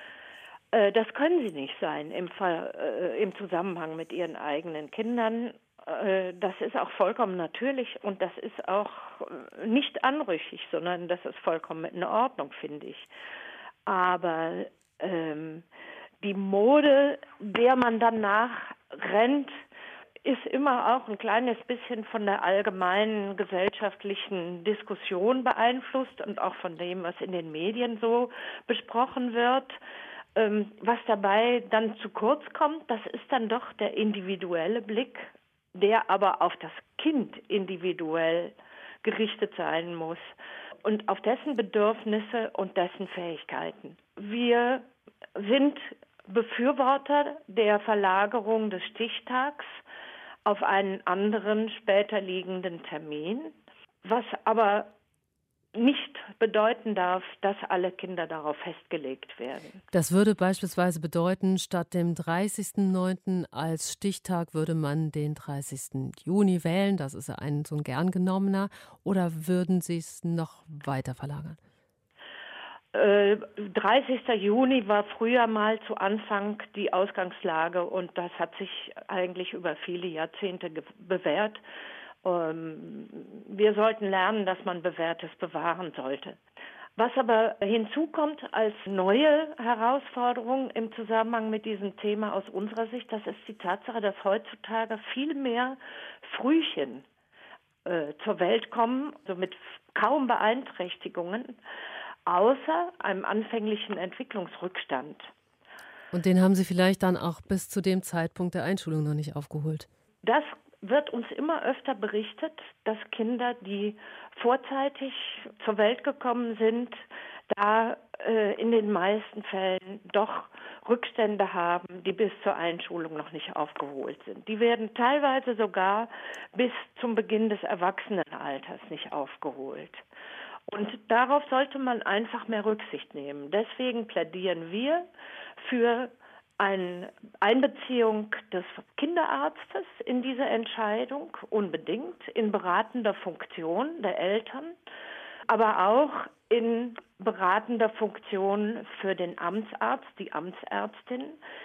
Das können sie nicht sein im Fall, äh, im Zusammenhang mit ihren eigenen Kindern. Äh, das ist auch vollkommen natürlich und das ist auch nicht anrüchig, sondern das ist vollkommen in Ordnung, finde ich. Aber ähm, die Mode, der man danach rennt, ist immer auch ein kleines bisschen von der allgemeinen gesellschaftlichen Diskussion beeinflusst und auch von dem, was in den Medien so besprochen wird. Was dabei dann zu kurz kommt, das ist dann doch der individuelle Blick, der aber auf das Kind individuell gerichtet sein muss und auf dessen Bedürfnisse und dessen Fähigkeiten. Wir sind Befürworter der Verlagerung des Stichtags auf einen anderen, später liegenden Termin, was aber nicht bedeuten darf, dass alle Kinder darauf festgelegt werden. Das würde beispielsweise bedeuten, statt dem dreißigsten neunten als Stichtag würde man den dreißigsten Juni wählen. Das ist ja ein so ein gern genommener. Oder würden Sie es noch weiter verlagern? Äh, dreißigsten Juni war früher mal zu Anfang die Ausgangslage und das hat sich eigentlich über viele Jahrzehnte bewährt. Wir sollten lernen, dass man Bewährtes bewahren sollte. Was aber hinzukommt als neue Herausforderung im Zusammenhang mit diesem Thema aus unserer Sicht, das ist die Tatsache, dass heutzutage viel mehr Frühchen äh, zur Welt kommen, also mit kaum Beeinträchtigungen, außer einem anfänglichen Entwicklungsrückstand. Und den haben Sie vielleicht dann auch bis zu dem Zeitpunkt der Einschulung noch nicht aufgeholt? Das wird uns immer öfter berichtet, dass Kinder, die vorzeitig zur Welt gekommen sind, da äh, in den meisten Fällen doch Rückstände haben, die bis zur Einschulung noch nicht aufgeholt sind. Die werden teilweise sogar bis zum Beginn des Erwachsenenalters nicht aufgeholt. Und darauf sollte man einfach mehr Rücksicht nehmen. Deswegen plädieren wir für eine Einbeziehung des Kinderarztes in diese Entscheidung, unbedingt in beratender Funktion der Eltern, aber auch in beratender Funktion für den Amtsarzt, die Amtsärztin,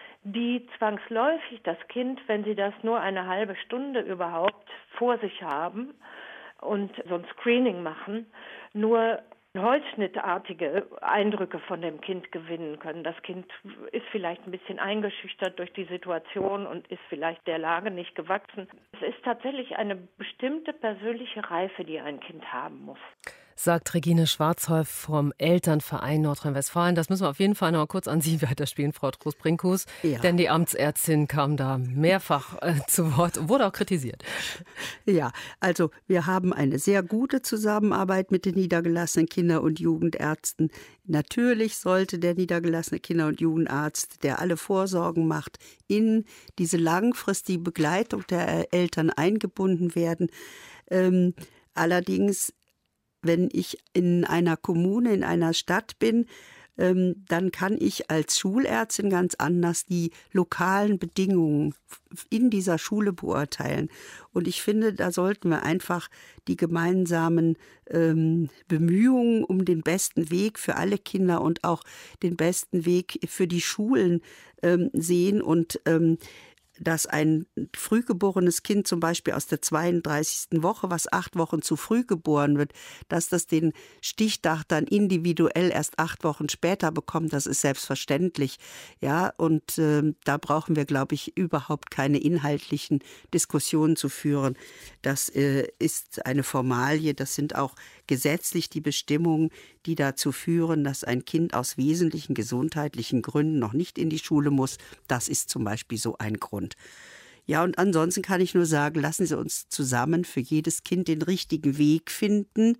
die zwangsläufig das Kind, wenn sie das nur eine halbe Stunde überhaupt vor sich haben und so ein Screening machen, nur holzschnittartige Eindrücke von dem Kind gewinnen können. Das Kind ist vielleicht ein bisschen eingeschüchtert durch die Situation und ist vielleicht der Lage nicht gewachsen. Es ist tatsächlich eine bestimmte persönliche Reife, die ein Kind haben muss. Sagt Regine Schwarzhoff vom Elternverein Nordrhein-Westfalen. Das müssen wir auf jeden Fall noch mal kurz an Sie weiterspielen, Frau Trost-Brinkhus. Ja. Denn die Amtsärztin kam da mehrfach äh, zu Wort und wurde auch kritisiert. Ja, also wir haben eine sehr gute Zusammenarbeit mit den niedergelassenen Kinder- und Jugendärzten. Natürlich sollte der niedergelassene Kinder- und Jugendarzt, der alle Vorsorgen macht, in diese langfristige Begleitung der Eltern eingebunden werden. Ähm, allerdings wenn ich in einer Kommune, in einer Stadt bin, ähm, dann kann ich als Schulärztin ganz anders die lokalen Bedingungen in dieser Schule beurteilen. Und ich finde, da sollten wir einfach die gemeinsamen ähm, Bemühungen um den besten Weg für alle Kinder und auch den besten Weg für die Schulen ähm, sehen und ähm, dass ein frühgeborenes Kind zum Beispiel aus der zweiunddreißigsten Woche, was acht Wochen zu früh geboren wird, dass das den Stichtag dann individuell erst acht Wochen später bekommt, das ist selbstverständlich. Ja, und äh, da brauchen wir, glaube ich, überhaupt keine inhaltlichen Diskussionen zu führen. Das äh, ist eine Formalie, das sind auch gesetzlich die Bestimmungen, die dazu führen, dass ein Kind aus wesentlichen gesundheitlichen Gründen noch nicht in die Schule muss. Das ist zum Beispiel so ein Grund. Ja, und ansonsten kann ich nur sagen, lassen Sie uns zusammen für jedes Kind den richtigen Weg finden,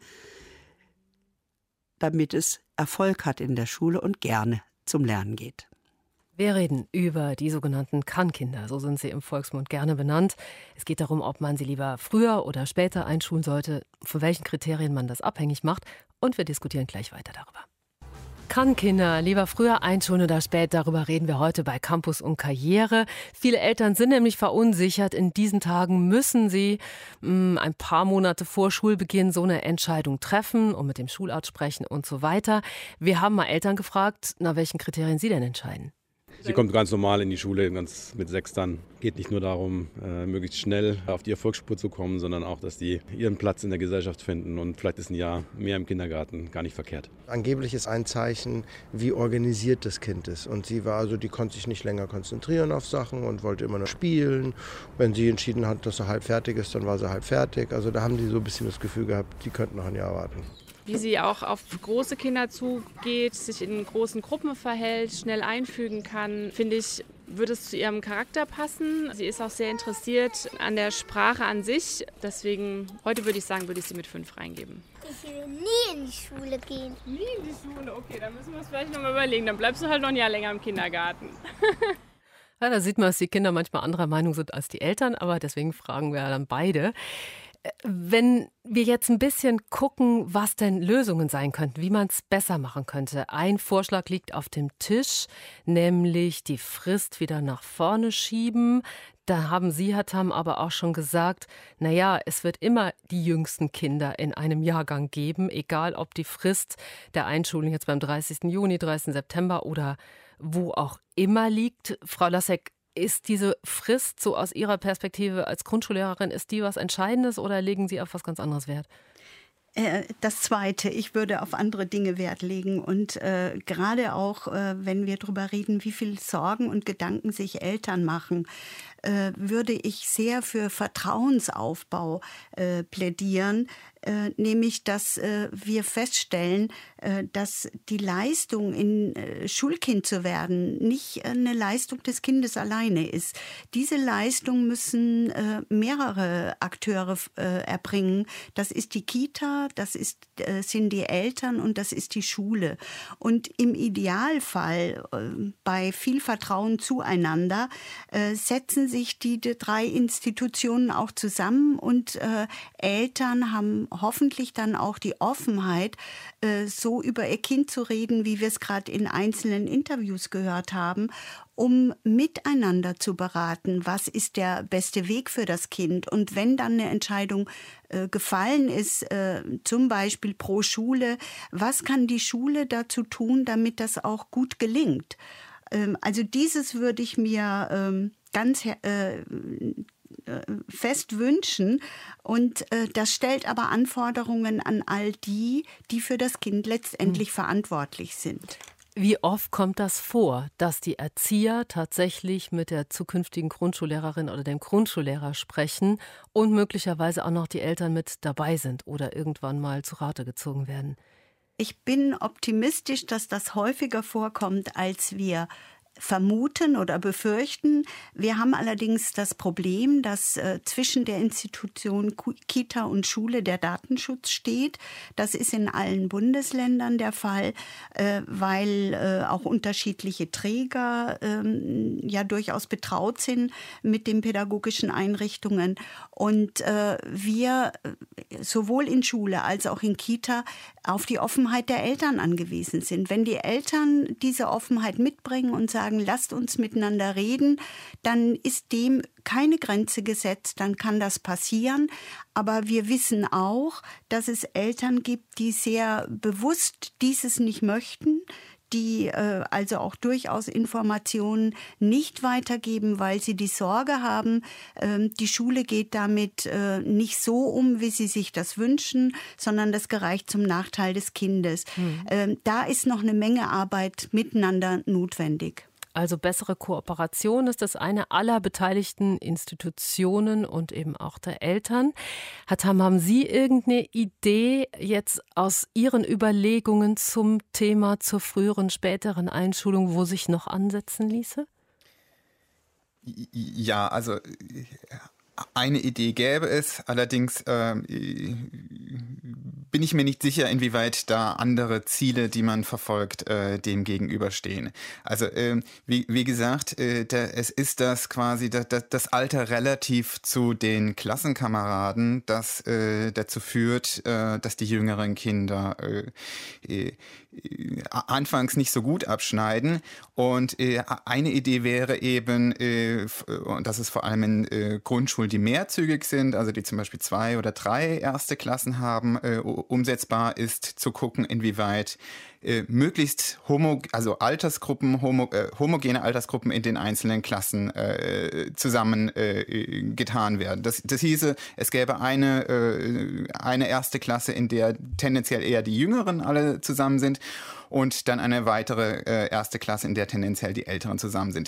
damit es Erfolg hat in der Schule und gerne zum Lernen geht. Wir reden über die sogenannten Kann-Kinder, so sind sie im Volksmund gerne benannt. Es geht darum, ob man sie lieber früher oder später einschulen sollte, von welchen Kriterien man das abhängig macht. Und wir diskutieren gleich weiter darüber. Kann-Kinder lieber früher einschulen oder später, darüber reden wir heute bei Campus und Karriere. Viele Eltern sind nämlich verunsichert. In diesen Tagen müssen sie mh, ein paar Monate vor Schulbeginn so eine Entscheidung treffen und mit dem Schularzt sprechen und so weiter. Wir haben mal Eltern gefragt, nach welchen Kriterien sie denn entscheiden. Sie kommt ganz normal in die Schule, ganz mit sechs dann. Geht nicht nur darum, äh, möglichst schnell auf die Erfolgsspur zu kommen, sondern auch, dass die ihren Platz in der Gesellschaft finden. Und vielleicht ist ein Jahr mehr im Kindergarten gar nicht verkehrt. Angeblich ist ein Zeichen, wie organisiert das Kind ist. Und sie war also, die konnte sich nicht länger konzentrieren auf Sachen und wollte immer nur spielen. Wenn sie entschieden hat, dass sie halb fertig ist, dann war sie halb fertig. Also da haben die so ein bisschen das Gefühl gehabt, die könnten noch ein Jahr warten. Wie sie auch auf große Kinder zugeht, sich in großen Gruppen verhält, schnell einfügen kann, finde ich, würde es zu ihrem Charakter passen. Sie ist auch sehr interessiert an der Sprache an sich. Deswegen, heute würde ich sagen, würde ich sie mit fünf reingeben. Ich will nie in die Schule gehen. Nie in die Schule? Okay, dann müssen wir es vielleicht noch mal überlegen. Dann bleibst du halt noch ein Jahr länger im Kindergarten. Ja, da sieht man, dass die Kinder manchmal anderer Meinung sind als die Eltern, aber deswegen fragen wir dann beide. Wenn wir jetzt ein bisschen gucken, was denn Lösungen sein könnten, wie man es besser machen könnte. Ein Vorschlag liegt auf dem Tisch, nämlich die Frist wieder nach vorne schieben. Da haben Sie, Herr Tamm, aber auch schon gesagt, naja, es wird immer die jüngsten Kinder in einem Jahrgang geben, egal ob die Frist der Einschulung jetzt beim dreißigsten Juni, dreißigsten September oder wo auch immer liegt. Frau Lassek, ist diese Frist so aus Ihrer Perspektive als Grundschullehrerin, ist die was Entscheidendes oder legen Sie auf was ganz anderes Wert? Das Zweite, ich würde auf andere Dinge Wert legen und äh, gerade auch, äh, wenn wir darüber reden, wie viel Sorgen und Gedanken sich Eltern machen, äh, würde ich sehr für Vertrauensaufbau äh, plädieren, äh, nämlich, dass äh, wir feststellen, äh, dass die Leistung, in äh, Schulkind zu werden, nicht eine Leistung des Kindes alleine ist. Diese Leistung müssen äh, mehrere Akteure äh, erbringen. Das ist die Kita, das ist, äh, sind die Eltern und das ist die Schule. Und im Idealfall, äh, bei viel Vertrauen zueinander, äh, setzen sich die, die drei Institutionen auch zusammen und äh, Eltern haben hoffentlich dann auch die Offenheit, äh, so über ihr Kind zu reden, wie wir es gerade in einzelnen Interviews gehört haben, um miteinander zu beraten, was ist der beste Weg für das Kind. Und wenn dann eine Entscheidung äh, gefallen ist, äh, zum Beispiel pro Schule, was kann die Schule dazu tun, damit das auch gut gelingt? Ähm, also dieses würde ich mir ähm, ganz äh, fest wünschen. Und äh, das stellt aber Anforderungen an all die, die für das Kind letztendlich mhm. verantwortlich sind. Wie oft kommt das vor, dass die Erzieher tatsächlich mit der zukünftigen Grundschullehrerin oder dem Grundschullehrer sprechen und möglicherweise auch noch die Eltern mit dabei sind oder irgendwann mal zu Rate gezogen werden? Ich bin optimistisch, dass das häufiger vorkommt, als wir vermuten oder befürchten. Wir haben allerdings das Problem, dass äh, zwischen der Institution Kita und Schule der Datenschutz steht. Das ist in allen Bundesländern der Fall, äh, weil äh, auch unterschiedliche Träger äh, ja durchaus betraut sind mit den pädagogischen Einrichtungen. Und äh, wir sowohl in Schule als auch in Kita auf die Offenheit der Eltern angewiesen sind. Wenn die Eltern diese Offenheit mitbringen und sagen, lasst uns miteinander reden, dann ist dem keine Grenze gesetzt, dann kann das passieren. Aber wir wissen auch, dass es Eltern gibt, die sehr bewusst dieses nicht möchten, die äh, also auch durchaus Informationen nicht weitergeben, weil sie die Sorge haben, äh, die Schule geht damit äh, nicht so um, wie sie sich das wünschen, sondern das gereicht zum Nachteil des Kindes. Mhm. Äh, da ist noch eine Menge Arbeit miteinander notwendig. Also bessere Kooperation ist das eine aller beteiligten Institutionen und eben auch der Eltern. Herr Tamm, haben Sie irgendeine Idee jetzt aus Ihren Überlegungen zum Thema zur früheren, späteren Einschulung, wo sich noch ansetzen ließe? Ja, also eine Idee gäbe es, allerdings äh, bin ich mir nicht sicher, inwieweit da andere Ziele, die man verfolgt, äh, dem gegenüberstehen. Also äh, wie, wie gesagt, äh, der, es ist das quasi das, das Alter relativ zu den Klassenkameraden, das äh, dazu führt, äh, dass die jüngeren Kinder äh, äh, anfangs nicht so gut abschneiden. Und äh, eine Idee wäre eben, äh, und das ist vor allem in äh, Grundschulen, die mehrzügig sind, also die zum Beispiel zwei oder drei erste Klassen haben, äh, umsetzbar ist, zu gucken, inwieweit äh, möglichst homo, also Altersgruppen, homo, äh, homogene Altersgruppen in den einzelnen Klassen äh, zusammen äh, getan werden. Das, das hieße, es gäbe eine, äh, eine erste Klasse, in der tendenziell eher die Jüngeren alle zusammen sind, und dann eine weitere äh, erste Klasse, in der tendenziell die Älteren zusammen sind.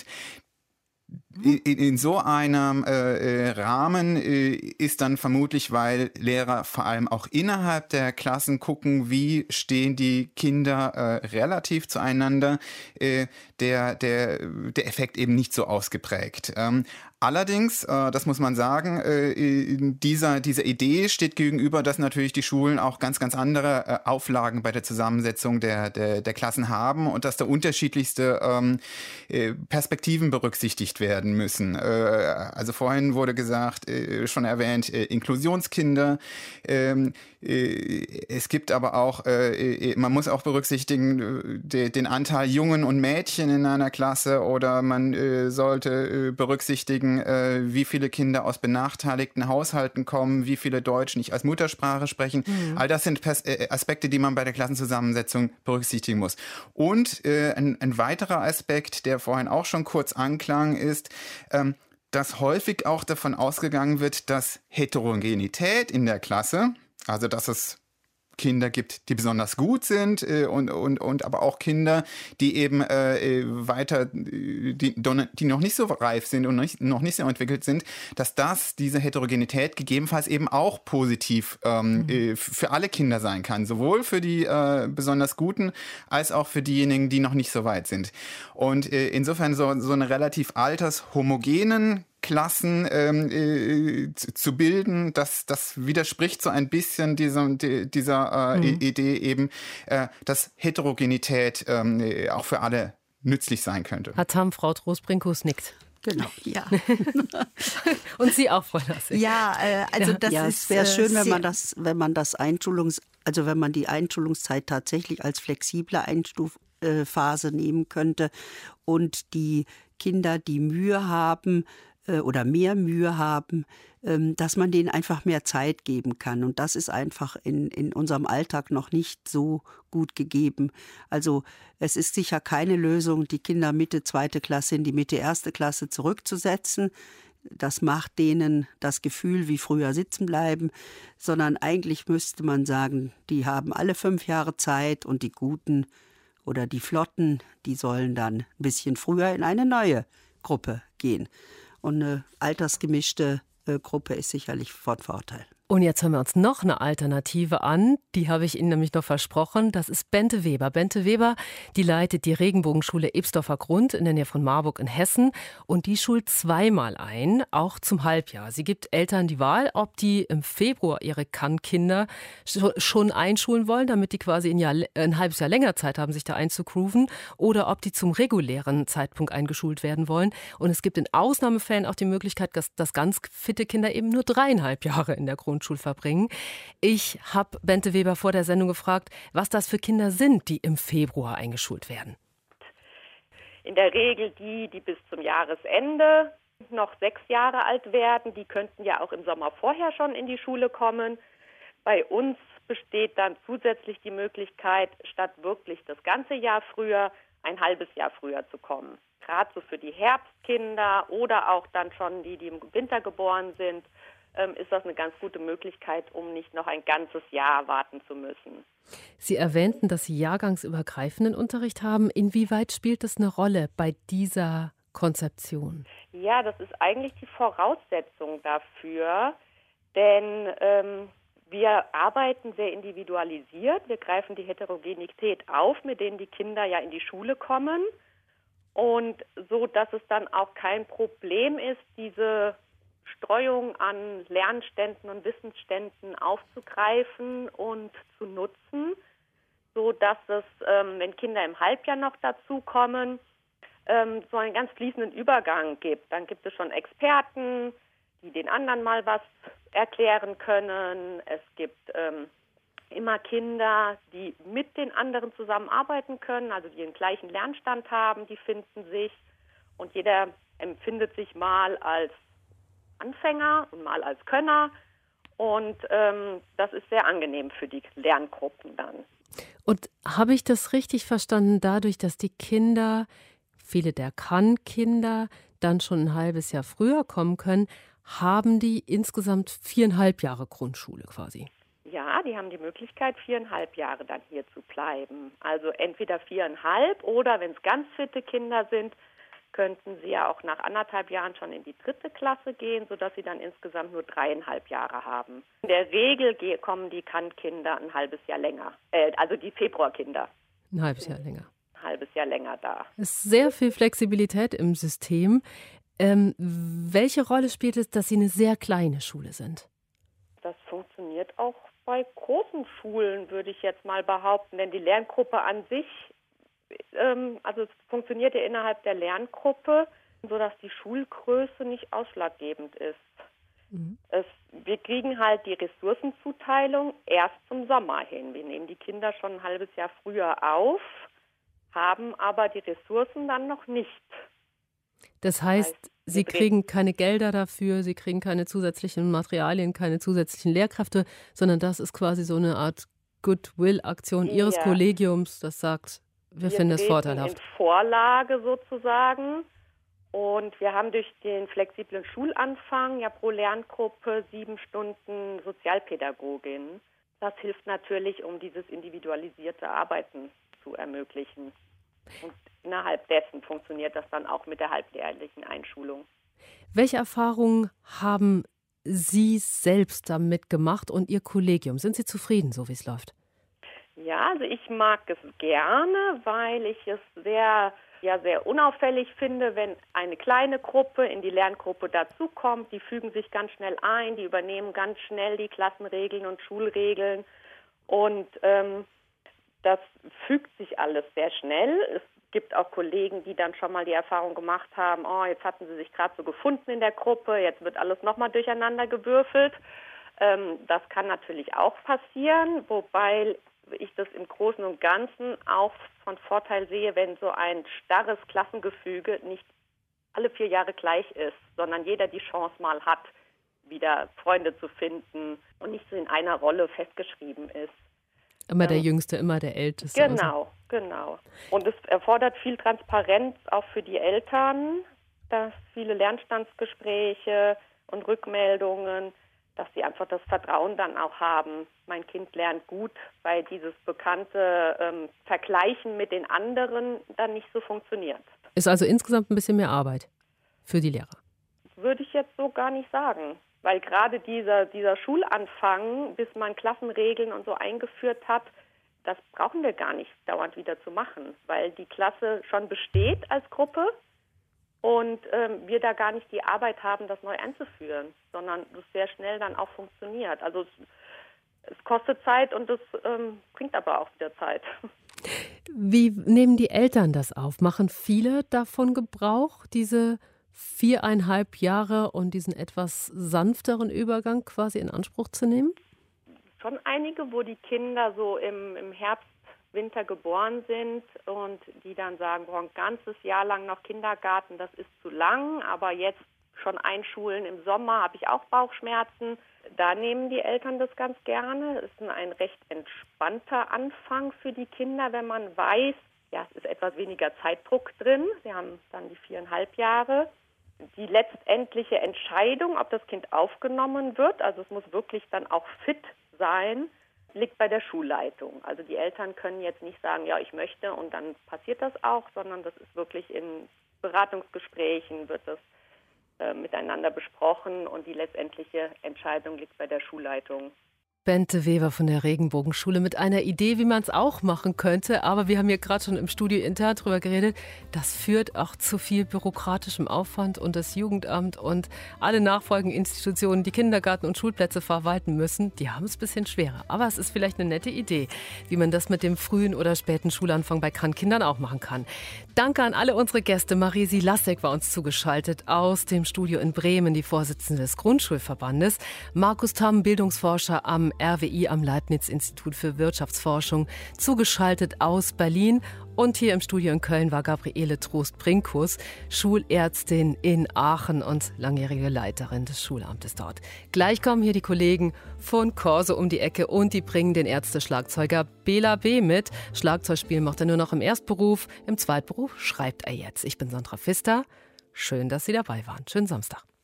In, in so einem äh, Rahmen äh, ist dann vermutlich, weil Lehrer vor allem auch innerhalb der Klassen gucken, wie stehen die Kinder äh, relativ zueinander, äh, der, der, der Effekt eben nicht so ausgeprägt. Ähm, Allerdings, äh, das muss man sagen, äh, dieser, dieser Idee steht gegenüber, dass natürlich die Schulen auch ganz, ganz andere äh, Auflagen bei der Zusammensetzung der, der, der Klassen haben und dass da unterschiedlichste ähm, äh, Perspektiven berücksichtigt werden müssen. Äh, also vorhin wurde gesagt, äh, schon erwähnt, äh, Inklusionskinder. Ähm, äh, es gibt aber auch, äh, man muss auch berücksichtigen, äh, den Anteil Jungen und Mädchen in einer Klasse, oder man äh, sollte äh, berücksichtigen, wie viele Kinder aus benachteiligten Haushalten kommen, wie viele Deutsch nicht als Muttersprache sprechen. Mhm. All das sind Pers- äh, Aspekte, die man bei der Klassenzusammensetzung berücksichtigen muss. Und äh, ein, ein weiterer Aspekt, der vorhin auch schon kurz anklang, ist, ähm, dass häufig auch davon ausgegangen wird, dass Heterogenität in der Klasse, also dass es Kinder gibt, die besonders gut sind äh, und, und, und aber auch Kinder, die eben äh, weiter, die, die noch nicht so reif sind und nicht, noch nicht so entwickelt sind, dass das, diese Heterogenität gegebenenfalls eben auch positiv ähm, mhm. äh, für alle Kinder sein kann. Sowohl für die äh, besonders Guten als auch für diejenigen, die noch nicht so weit sind. Und äh, insofern so, so eine relativ altershomogenen Klassen ähm, äh, zu bilden, das, das widerspricht so ein bisschen dieser, dieser äh, mhm. Idee eben, äh, dass Heterogenität ähm, auch für alle nützlich sein könnte. Herr Tamm, Frau Trost-Brinkhus nickt. Genau, ja. Und Sie auch, Frau Lassig. Ja, äh, also das ja, ist es wäre schön, wenn sehr man das, wenn man das Einschulungs, also wenn man die Einschulungszeit tatsächlich als flexible Einstufphase nehmen könnte und die Kinder, die Mühe haben oder mehr Mühe haben, dass man denen einfach mehr Zeit geben kann. Und das ist einfach in, in unserem Alltag noch nicht so gut gegeben. Also es ist sicher keine Lösung, die Kinder Mitte zweite Klasse in die Mitte erste Klasse zurückzusetzen. Das macht denen das Gefühl, wie früher sitzen bleiben, sondern eigentlich müsste man sagen, die haben alle fünf Jahre Zeit und die Guten oder die Flotten, die sollen dann ein bisschen früher in eine neue Gruppe gehen. Und eine altersgemischte äh, Gruppe ist sicherlich von Vorteil. Und jetzt hören wir uns noch eine Alternative an. Die habe ich Ihnen nämlich noch versprochen. Das ist Bente Weber. Bente Weber, die leitet die Regenbogenschule Ebsdorfer Grund in der Nähe von Marburg in Hessen. Und die schult zweimal ein, auch zum Halbjahr. Sie gibt Eltern die Wahl, ob die im Februar ihre Kann-Kinder schon einschulen wollen, damit die quasi ein, Jahr, ein halbes Jahr länger Zeit haben, sich da einzugrooven, oder ob die zum regulären Zeitpunkt eingeschult werden wollen. Und es gibt in Ausnahmefällen auch die Möglichkeit, dass, dass ganz fitte Kinder eben nur dreieinhalb Jahre in der Grund Grundschul verbringen. Ich habe Bente Weber vor der Sendung gefragt, was das für Kinder sind, die im Februar eingeschult werden. In der Regel die, die bis zum Jahresende noch sechs Jahre alt werden. Die könnten ja auch im Sommer vorher schon in die Schule kommen. Bei uns besteht dann zusätzlich die Möglichkeit, statt wirklich das ganze Jahr früher, ein halbes Jahr früher zu kommen. Gerade so für die Herbstkinder oder auch dann schon die, die im Winter geboren sind, ähm, ist das eine ganz gute Möglichkeit, um nicht noch ein ganzes Jahr warten zu müssen. Sie erwähnten, dass Sie jahrgangsübergreifenden Unterricht haben. Inwieweit spielt das eine Rolle bei dieser Konzeption? Ja, das ist eigentlich die Voraussetzung dafür, denn ähm, wir arbeiten sehr individualisiert. Wir greifen die Heterogenität auf, mit denen die Kinder ja in die Schule kommen. Und so, dass es dann auch kein Problem ist, diese Streuung an Lernständen und Wissensständen aufzugreifen und zu nutzen, so dass es, ähm, wenn Kinder im Halbjahr noch dazukommen, ähm, so einen ganz fließenden Übergang gibt. Dann gibt es schon Experten, die den anderen mal was erklären können. Es gibt ähm, immer Kinder, die mit den anderen zusammenarbeiten können, also die den gleichen Lernstand haben, die finden sich. Und jeder empfindet sich mal als Anfänger und mal als Könner. Und ähm, das ist sehr angenehm für die Lerngruppen dann. Und habe ich das richtig verstanden, dadurch, dass die Kinder, viele der Kann-Kinder, dann schon ein halbes Jahr früher kommen können, haben die insgesamt viereinhalb Jahre Grundschule quasi? Ja, die haben die Möglichkeit, viereinhalb Jahre dann hier zu bleiben. Also entweder viereinhalb oder, wenn es ganz fitte Kinder sind, könnten sie ja auch nach anderthalb Jahren schon in die dritte Klasse gehen, sodass sie dann insgesamt nur dreieinhalb Jahre haben. In der Regel kommen die Kann-Kinder ein halbes Jahr länger, äh, also die Februarkinder. Ein halbes Jahr länger. Ein halbes Jahr länger da. Es ist sehr viel Flexibilität im System. Ähm, welche Rolle spielt es, dass Sie eine sehr kleine Schule sind? Das funktioniert auch bei großen Schulen, würde ich jetzt mal behaupten, denn die Lerngruppe an sich, ähm, also es funktioniert ja innerhalb der Lerngruppe, sodass die Schulgröße nicht ausschlaggebend ist. Mhm. Es, wir kriegen halt die Ressourcenzuteilung erst zum Sommer hin. Wir nehmen die Kinder schon ein halbes Jahr früher auf, haben aber die Ressourcen dann noch nicht. Das heißt, Sie kriegen keine Gelder dafür, Sie kriegen keine zusätzlichen Materialien, keine zusätzlichen Lehrkräfte, sondern das ist quasi so eine Art Goodwill-Aktion Ihres ja. Kollegiums, das sagt, wir, wir finden es vorteilhaft. In Vorlage sozusagen. Und wir haben durch den flexiblen Schulanfang ja pro Lerngruppe sieben Stunden Sozialpädagogin. Das hilft natürlich, um dieses individualisierte Arbeiten zu ermöglichen. Und innerhalb dessen funktioniert das dann auch mit der halbjährlichen Einschulung. Welche Erfahrungen haben Sie selbst damit gemacht und Ihr Kollegium? Sind Sie zufrieden, so wie es läuft? Ja, also ich mag es gerne, weil ich es sehr, ja, sehr unauffällig finde, wenn eine kleine Gruppe in die Lerngruppe dazukommt. Die fügen sich ganz schnell ein, die übernehmen ganz schnell die Klassenregeln und Schulregeln. Und ähm, das fügt sich alles sehr schnell. Es gibt auch Kollegen, die dann schon mal die Erfahrung gemacht haben, oh, jetzt hatten sie sich gerade so gefunden in der Gruppe, jetzt wird alles nochmal durcheinander gewürfelt. Ähm, das kann natürlich auch passieren, wobei ich das im Großen und Ganzen auch von Vorteil sehe, wenn so ein starres Klassengefüge nicht alle vier Jahre gleich ist, sondern jeder die Chance mal hat, wieder Freunde zu finden und nicht so in einer Rolle festgeschrieben ist. Immer der Jüngste, immer der Älteste. Genau, also. genau. Und es erfordert viel Transparenz auch für die Eltern, dass viele Lernstandsgespräche und Rückmeldungen, dass sie einfach das Vertrauen dann auch haben. Mein Kind lernt gut, weil dieses bekannte ähm, Vergleichen mit den anderen dann nicht so funktioniert. Ist also insgesamt ein bisschen mehr Arbeit für die Lehrer? Würde ich jetzt so gar nicht sagen. Weil gerade dieser, dieser Schulanfang, bis man Klassenregeln und so eingeführt hat, das brauchen wir gar nicht dauernd wieder zu machen, weil die Klasse schon besteht als Gruppe und ähm, wir da gar nicht die Arbeit haben, das neu einzuführen, sondern das sehr schnell dann auch funktioniert. Also es, es kostet Zeit und es ähm, bringt aber auch wieder Zeit. Wie nehmen die Eltern das auf? Machen viele davon Gebrauch, diese viereinhalb Jahre und diesen etwas sanfteren Übergang quasi in Anspruch zu nehmen? Schon einige, wo die Kinder so im, im Herbst, Winter geboren sind und die dann sagen, boah, ein ganzes Jahr lang noch Kindergarten, das ist zu lang, aber jetzt schon einschulen im Sommer, habe ich auch Bauchschmerzen. Da nehmen die Eltern das ganz gerne. Es ist ein recht entspannter Anfang für die Kinder, wenn man weiß, ja, es ist etwas weniger Zeitdruck drin. Sie haben dann die viereinhalb Jahre. Die letztendliche Entscheidung, ob das Kind aufgenommen wird, also es muss wirklich dann auch fit sein, liegt bei der Schulleitung. Also die Eltern können jetzt nicht sagen, ja, ich möchte und dann passiert das auch, sondern das ist wirklich in Beratungsgesprächen wird das äh, miteinander besprochen und die letztendliche Entscheidung liegt bei der Schulleitung. Bente Weber von der Regenbogenschule mit einer Idee, wie man es auch machen könnte. Aber wir haben hier gerade schon im Studio intern drüber geredet. Das führt auch zu viel bürokratischem Aufwand und das Jugendamt und alle nachfolgenden Institutionen, die Kindergarten und Schulplätze verwalten müssen, die haben es ein bisschen schwerer. Aber es ist vielleicht eine nette Idee, wie man das mit dem frühen oder späten Schulanfang bei Kleinkindern auch machen kann. Danke an alle unsere Gäste. Marie Lassek war uns zugeschaltet aus dem Studio in Bremen, die Vorsitzende des Grundschulverbandes. Markus Tamm, Bildungsforscher am R W I am Leibniz-Institut für Wirtschaftsforschung, zugeschaltet aus Berlin. Und hier im Studio in Köln war Gabriele Trost-Brinkhus, Schulärztin in Aachen und langjährige Leiterin des Schulamtes dort. Gleich kommen hier die Kollegen von Corso um die Ecke und die bringen den Ärzte-Schlagzeuger Bela B. mit. Schlagzeugspielen macht er nur noch im Erstberuf, im Zweitberuf schreibt er jetzt. Ich bin Sandra Pfister. Schön, dass Sie dabei waren. Schönen Samstag.